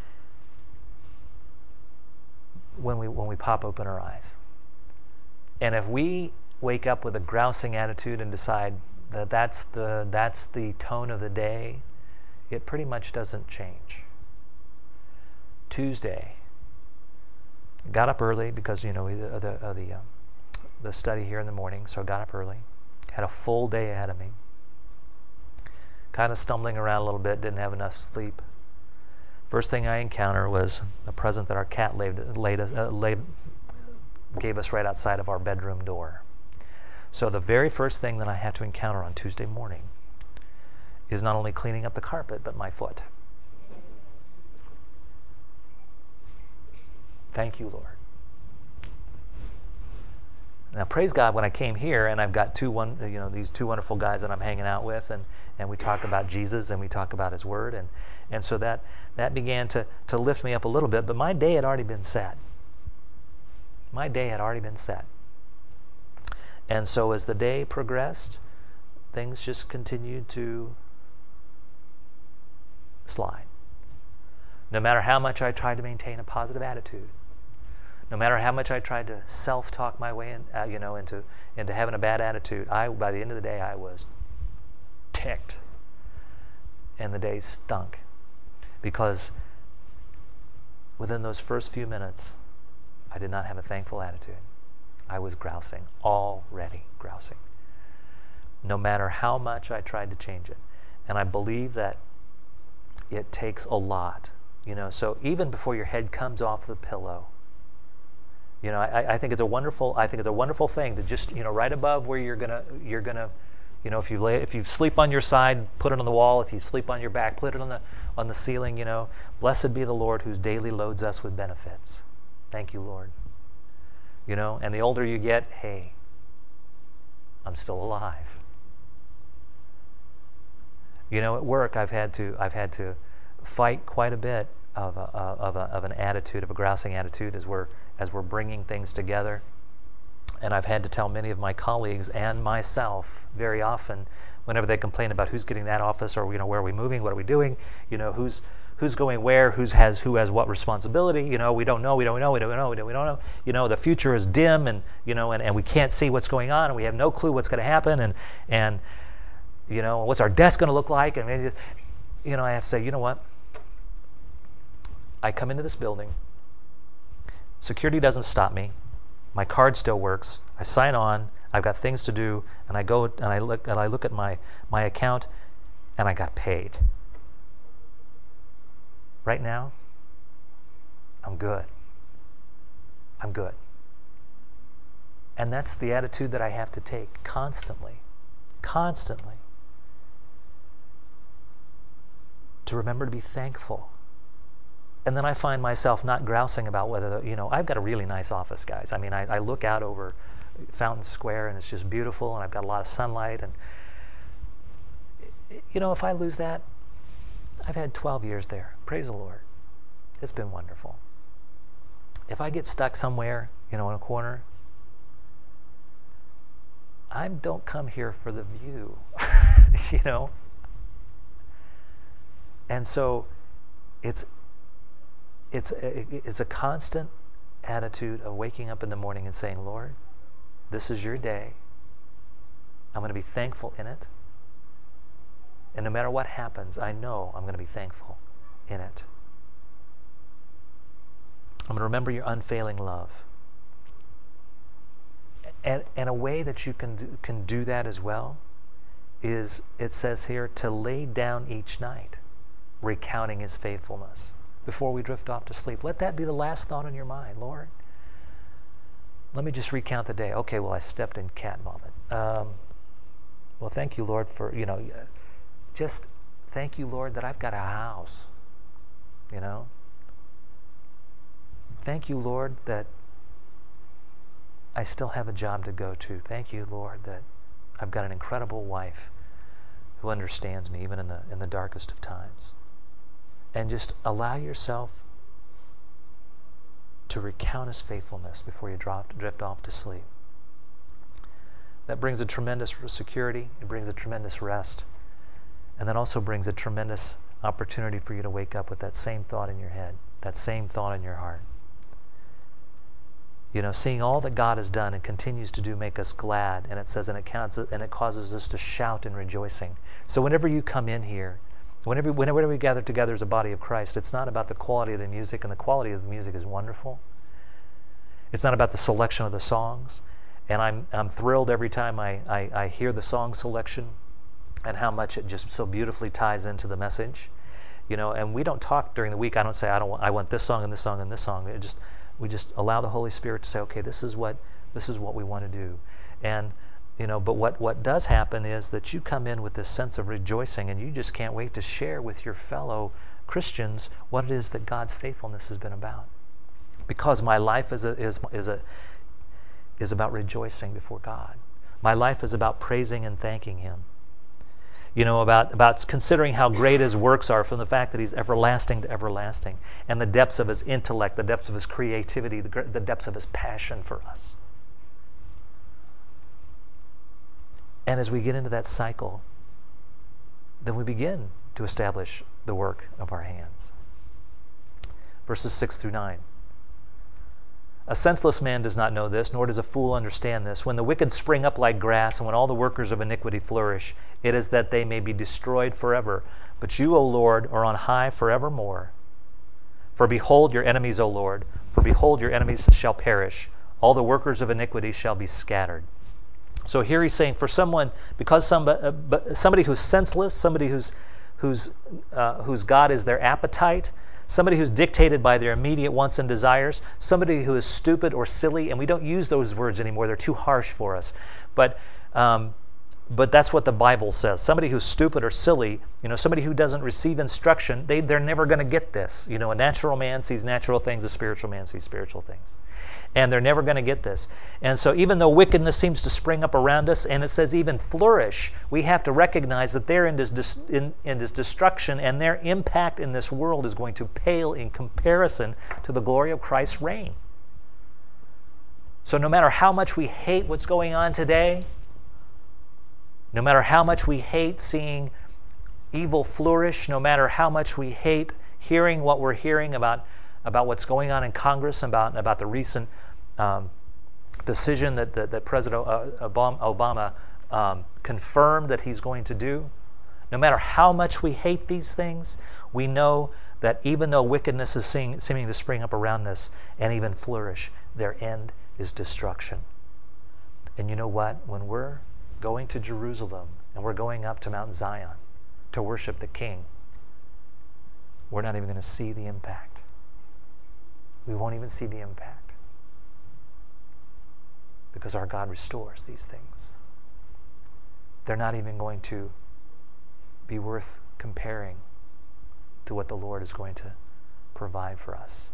when we when we pop open our eyes. And if we wake up with a grousing attitude and decide that that's the that's the tone of the day, it pretty much doesn't change. Tuesday, got up early because, you know, the the, uh, the, uh, the study here in the morning, so I got up early. Had a full day ahead of me. Kind of stumbling around a little bit, didn't have enough sleep. First thing I encountered was a present that our cat laid, laid, uh, laid, gave us right outside of our bedroom door. So the very first thing that I had to encounter on Tuesday morning is not only cleaning up the carpet, but my foot. Thank you, Lord. Now, praise God, when I came here, and I've got two one, you know, these two wonderful guys that I'm hanging out with, and, and we talk about Jesus and we talk about His Word, and and so that that began to to lift me up a little bit. But my day had already been set. My day had already been set. And so as the day progressed, things just continued to slide. No matter how much I tried to maintain a positive attitude, no matter how much I tried to self-talk my way in, uh, you know, into into having a bad attitude, I by the end of the day I was ticked, and the day stunk, because within those first few minutes, I did not have a thankful attitude. I was grousing, already grousing, no matter how much I tried to change it. And I believe that it takes a lot, you know. So even before your head comes off the pillow, you know, I, I think it's a wonderful. I think it's a wonderful thing to just, you know, right above where you're gonna, you're gonna, you know, if you lay, if you sleep on your side, put it on the wall. If you sleep on your back, put it on the on the ceiling. You know, blessed be the Lord whose daily loads us with benefits. Thank you, Lord. You know, and the older you get, hey, I'm still alive. You know, at work, I've had to, I've had to fight quite a bit of a, of a, of an attitude, of a grousing attitude, as we're as we're bringing things together. And I've had to tell many of my colleagues and myself very often, whenever they complain about who's getting that office, or, you know, where are we moving, what are we doing, you know, who's who's going where, who's has who has what responsibility, you know, we don't know, we don't know, we don't know, we don't, we don't know, you know, the future is dim, and, you know, and, and we can't see what's going on, and we have no clue what's going to happen, and and you know, what's our desk going to look like, and maybe, you know, I have to say, you know what, I come into this building, security doesn't stop me, my card still works, I sign on, I've got things to do, and I go and I look and I look at my my account, and I got paid. Right now, I'm good. I'm good. And that's the attitude that I have to take constantly, constantly, to remember to be thankful. And then I find myself not grousing about whether, you know, I've got a really nice office, guys. I mean, I, I look out over Fountain Square, and it's just beautiful, and I've got a lot of sunlight. And, you know, if I lose that, I've had twelve years there. Praise the Lord. It's been wonderful. If I get stuck somewhere, you know, in a corner, I don't come here for the view, you know. And so it's it's it's a constant attitude of waking up in the morning and saying, Lord, this is your day. I'm going to be thankful in it. And no matter what happens, I know I'm going to be thankful in it. I'm going to remember your unfailing love. And, and a way that you can do, can do that as well is, it says here, to lay down each night, recounting His faithfulness before we drift off to sleep. Let that be the last thought on your mind. Lord, let me just recount the day. Okay, well, I stepped in cat vomit. Um, well, thank you, Lord, for, you know, just thank you, Lord, that I've got a house, you know. Thank you, Lord, that I still have a job to go to. Thank you, Lord, that I've got an incredible wife who understands me even in the in the darkest of times. And just allow yourself to recount His faithfulness before you drift, drift off to sleep. That brings a tremendous security. It brings a tremendous rest. And that also brings a tremendous opportunity for you to wake up with that same thought in your head, that same thought in your heart. You know, seeing all that God has done and continues to do make us glad, and it says, and it counts, and it causes us to shout in rejoicing. So whenever you come in here, whenever, whenever we gather together as a body of Christ, it's not about the quality of the music, and the quality of the music is wonderful. It's not about the selection of the songs, and I'm I'm thrilled every time I, I, I hear the song selection and how much it just so beautifully ties into the message. You know, and we don't talk during the week. I don't say I don't want, I want this song and this song and this song. It just we just allow the Holy Spirit to say, okay, this is what this is what we want to do. And you know, but what what does happen is that you come in with this sense of rejoicing, and you just can't wait to share with your fellow Christians what it is that God's faithfulness has been about. Because my life is a, is is a is about rejoicing before God. My life is about praising and thanking Him. You know, about, about considering how great His works are, from the fact that He's everlasting to everlasting, and the depths of His intellect, the depths of His creativity, the, the depths of His passion for us. And as we get into that cycle, then we begin to establish the work of our hands. Verses six through nine. A senseless man does not know this, nor does a fool understand this. When the wicked spring up like grass, and when all the workers of iniquity flourish, it is that they may be destroyed forever. But you, O Lord, are on high forevermore. For behold your enemies, O Lord, for behold your enemies shall perish. All the workers of iniquity shall be scattered. So here he's saying, for someone, because somebody, uh, somebody who's senseless, somebody who's, who's, uh, whose God is their appetite, somebody who's dictated by their immediate wants and desires, somebody who is stupid or silly, and we don't use those words anymore, they're too harsh for us. But um, but that's what the Bible says. Somebody who's stupid or silly, you know, somebody who doesn't receive instruction, they, they're never going to get this. You know, a natural man sees natural things, a spiritual man sees spiritual things. And they're never going to get this. And so even though wickedness seems to spring up around us, and it says even flourish, we have to recognize that they're in this, in, in this destruction, and their impact in this world is going to pale in comparison to the glory of Christ's reign. So no matter how much we hate what's going on today, no matter how much we hate seeing evil flourish, no matter how much we hate hearing what we're hearing about, about what's going on in Congress, about, about the recent um, decision that, that, that President Obama um, confirmed that he's going to do, no matter how much we hate these things, we know that even though wickedness is seeing, seeming to spring up around us and even flourish, their end is destruction. And you know what? When we're going to Jerusalem and we're going up to Mount Zion to worship the King, we're not even going to see the impact. We won't even see the impact, because our God restores these things. They're not even going to be worth comparing to what the Lord is going to provide for us.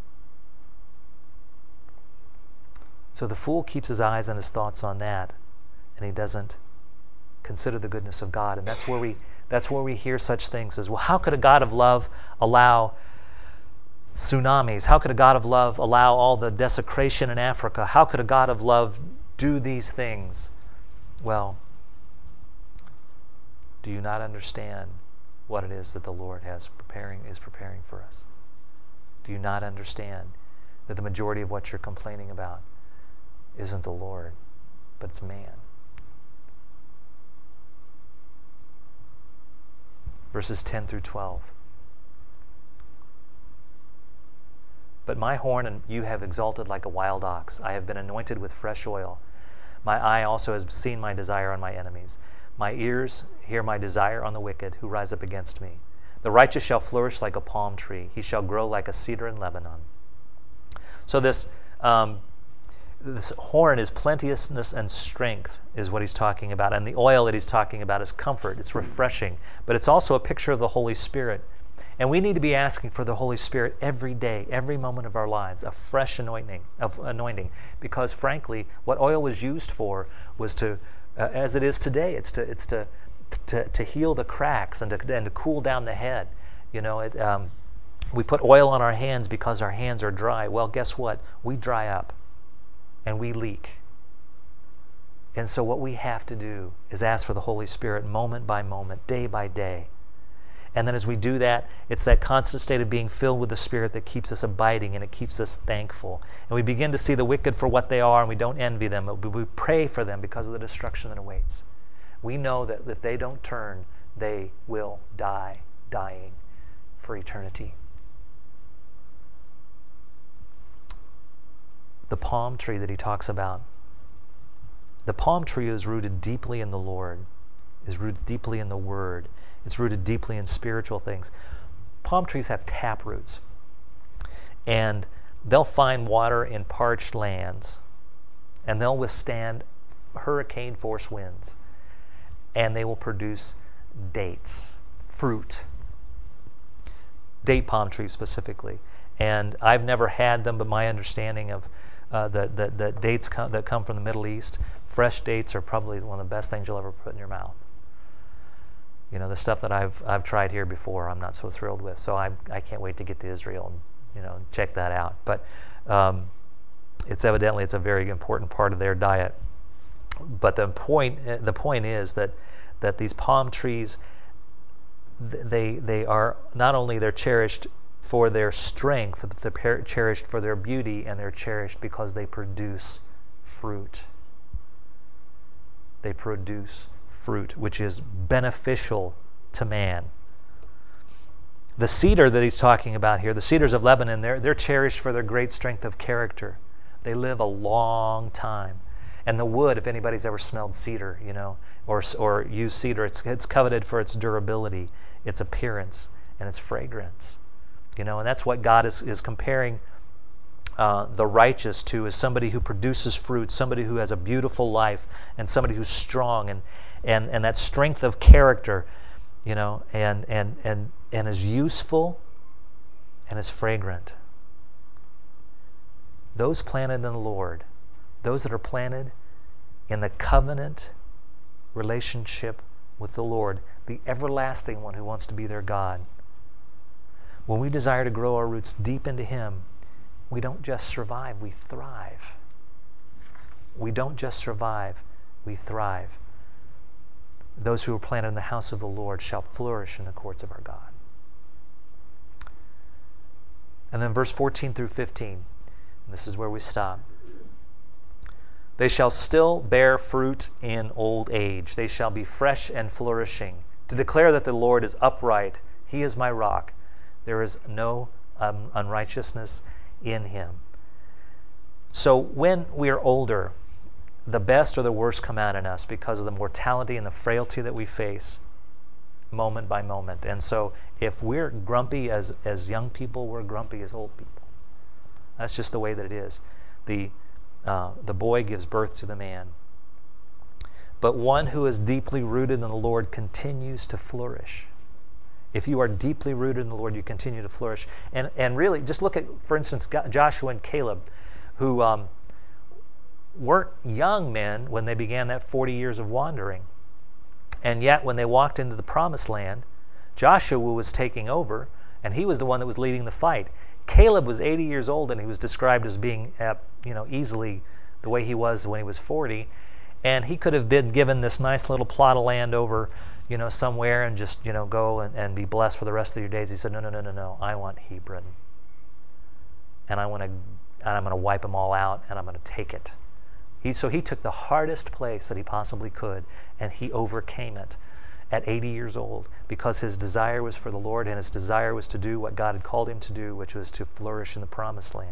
So the fool keeps his eyes and his thoughts on that, and he doesn't consider the goodness of God. And that's where we that's where we hear such things as, well, how could a God of love allow tsunamis? How could a God of love allow all the desecration in Africa? How could a God of love do these things? Well, do you not understand what it is that the Lord has preparing is preparing for us? Do you not understand that the majority of what you're complaining about isn't the Lord, but it's man? Verses ten through twelve. But my horn and you have exalted like a wild ox. I have been anointed with fresh oil. My eye also has seen my desire on my enemies. My ears hear my desire on the wicked who rise up against me. The righteous shall flourish like a palm tree. He shall grow like a cedar in Lebanon. So this, um, this horn is plenteousness and strength is what he's talking about. And the oil that he's talking about is comfort. It's refreshing. But it's also a picture of the Holy Spirit. And we need to be asking for the Holy Spirit every day, every moment of our lives, a fresh anointing, of anointing. Because frankly, what oil was used for was to, uh, as it is today, it's to it's to to, to heal the cracks and to and to cool down the head. You know, it, um, we put oil on our hands because our hands are dry. Well, guess what? We dry up, and we leak. And so what we have to do is ask for the Holy Spirit moment by moment, day by day. And then as we do that, it's that constant state of being filled with the Spirit that keeps us abiding, and it keeps us thankful. And we begin to see the wicked for what they are, and we don't envy them, but we pray for them because of the destruction that awaits. We know that if they don't turn, they will die, dying for eternity. The palm tree that he talks about, the palm tree is rooted deeply in the Lord, is rooted deeply in the Word. It's rooted deeply in spiritual things. palm trees have tap roots. And they'll find water in parched lands. And they'll withstand hurricane force winds. And they will produce dates, fruit. Date palm trees specifically. And I've never had them, but my understanding of uh, the, the, the dates com- that come from the Middle East, fresh dates are probably one of the best things you'll ever put in your mouth. You know, the stuff that I've I've tried here before, I'm not so thrilled with. So I I can't wait to get to Israel and, you know, check that out. But um, it's evidently it's a very important part of their diet. But the point the point is that that these palm trees, they they are not only they're cherished for their strength, but they're cherished for their beauty, and they're cherished because they produce fruit. They produce fruit, which is beneficial to man. The cedar that he's talking about here, the cedars of Lebanon, they're, they're cherished for their great strength of character. They live a long time. And the wood, if anybody's ever smelled cedar, you know, or or used cedar, it's it's coveted for its durability, its appearance, and its fragrance. You know, and that's what God is, is comparing uh, the righteous to, is somebody who produces fruit, somebody who has a beautiful life, and somebody who's strong, and and, and that strength of character, you know, and, and, and, and is useful and is fragrant. Those planted in the Lord, those that are planted in the covenant relationship with the Lord, the everlasting one who wants to be their God. When we desire to grow our roots deep into Him, we don't just survive, we thrive. We don't just survive, we thrive. Those who are planted in the house of the Lord shall flourish in the courts of our God. And then verse fourteen through fifteen, this is where we stop. They shall still bear fruit in old age. They shall be fresh and flourishing, to declare that the Lord is upright. He is my rock. There is no um, unrighteousness in Him. So when we are older, the best or the worst come out in us because of the mortality and the frailty that we face moment by moment. And so if we're grumpy as, as young people, we're grumpy as old people. That's just the way that it is. The, uh, the boy gives birth to the man. But one who is deeply rooted in the Lord continues to flourish. If you are deeply rooted in the Lord, you continue to flourish. And, and really, just look at, for instance, Joshua and Caleb, who um, weren't young men when they began that forty years of wandering. And yet, when they walked into the promised land, Joshua was taking over, and he was the one that was leading the fight. Caleb was eighty years old, and he was described as being, at, you know, easily the way he was when he was forty. And he could have been given this nice little plot of land over, you know, somewhere and just, you know, go and, and be blessed for the rest of your days. He said, no, no, no, no, no. I want Hebron. And I want to, and I'm going to wipe them all out, and I'm going to take it. He, so he took the hardest place that he possibly could, and he overcame it at eighty years old, because his desire was for the Lord, and his desire was to do what God had called him to do, which was to flourish in the promised land.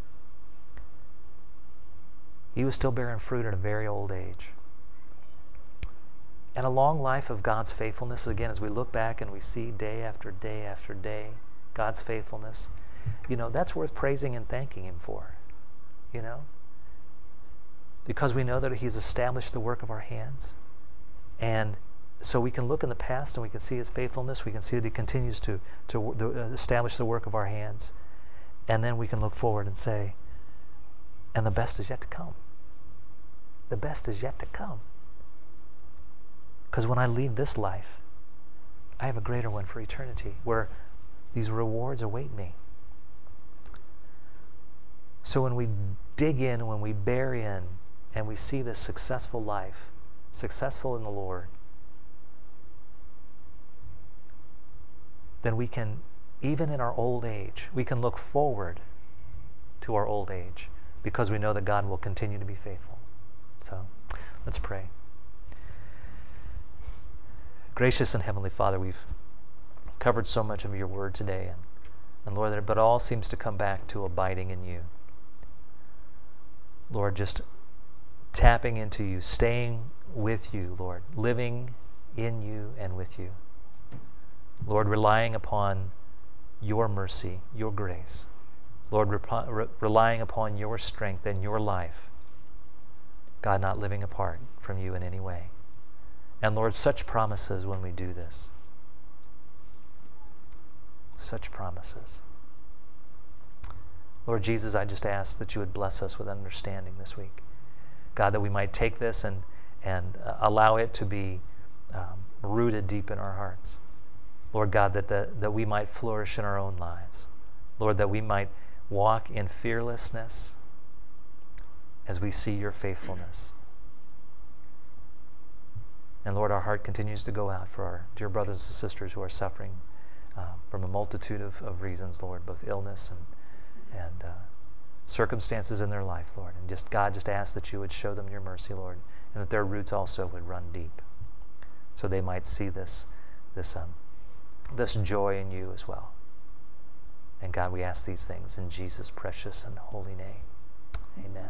He was still bearing fruit at a very old age. And a long life of God's faithfulness, again, as we look back and we see day after day after day God's faithfulness, you know, that's worth praising and thanking Him for, you know, because we know that He's established the work of our hands. And so we can look in the past and we can see His faithfulness. We can see that He continues to, to establish the work of our hands. And then we can look forward and say, and the best is yet to come. The best is yet to come. Because when I leave this life, I have a greater one for eternity, where these rewards await me. So when we dig in, when we bear in, and we see this successful life, successful in the Lord, then we can, even in our old age, we can look forward to our old age, because we know that God will continue to be faithful. So let's pray. Gracious and Heavenly Father, we've covered so much of your word today, and, and Lord, but it all seems to come back to abiding in you. Lord, just tapping into you, staying with you, Lord, living in you and with you. Lord, relying upon your mercy, your grace. Lord, rep- re- relying upon your strength and your life. God, not living apart from you in any way. And Lord, such promises when we do this. Such promises. Lord Jesus, I just ask that you would bless us with understanding this week. God, that we might take this and, and uh, allow it to be um, rooted deep in our hearts. Lord God, that, the, that we might flourish in our own lives. Lord, that we might walk in fearlessness as we see your faithfulness. And Lord, our heart continues to go out for our dear brothers and sisters who are suffering uh, from a multitude of, of reasons, Lord, both illness and, and uh, circumstances in their life, Lord. And just, God, just ask that you would show them your mercy, Lord, and that their roots also would run deep so they might see this, this, um, this joy in you as well. And God, we ask these things in Jesus' precious and holy name. Amen.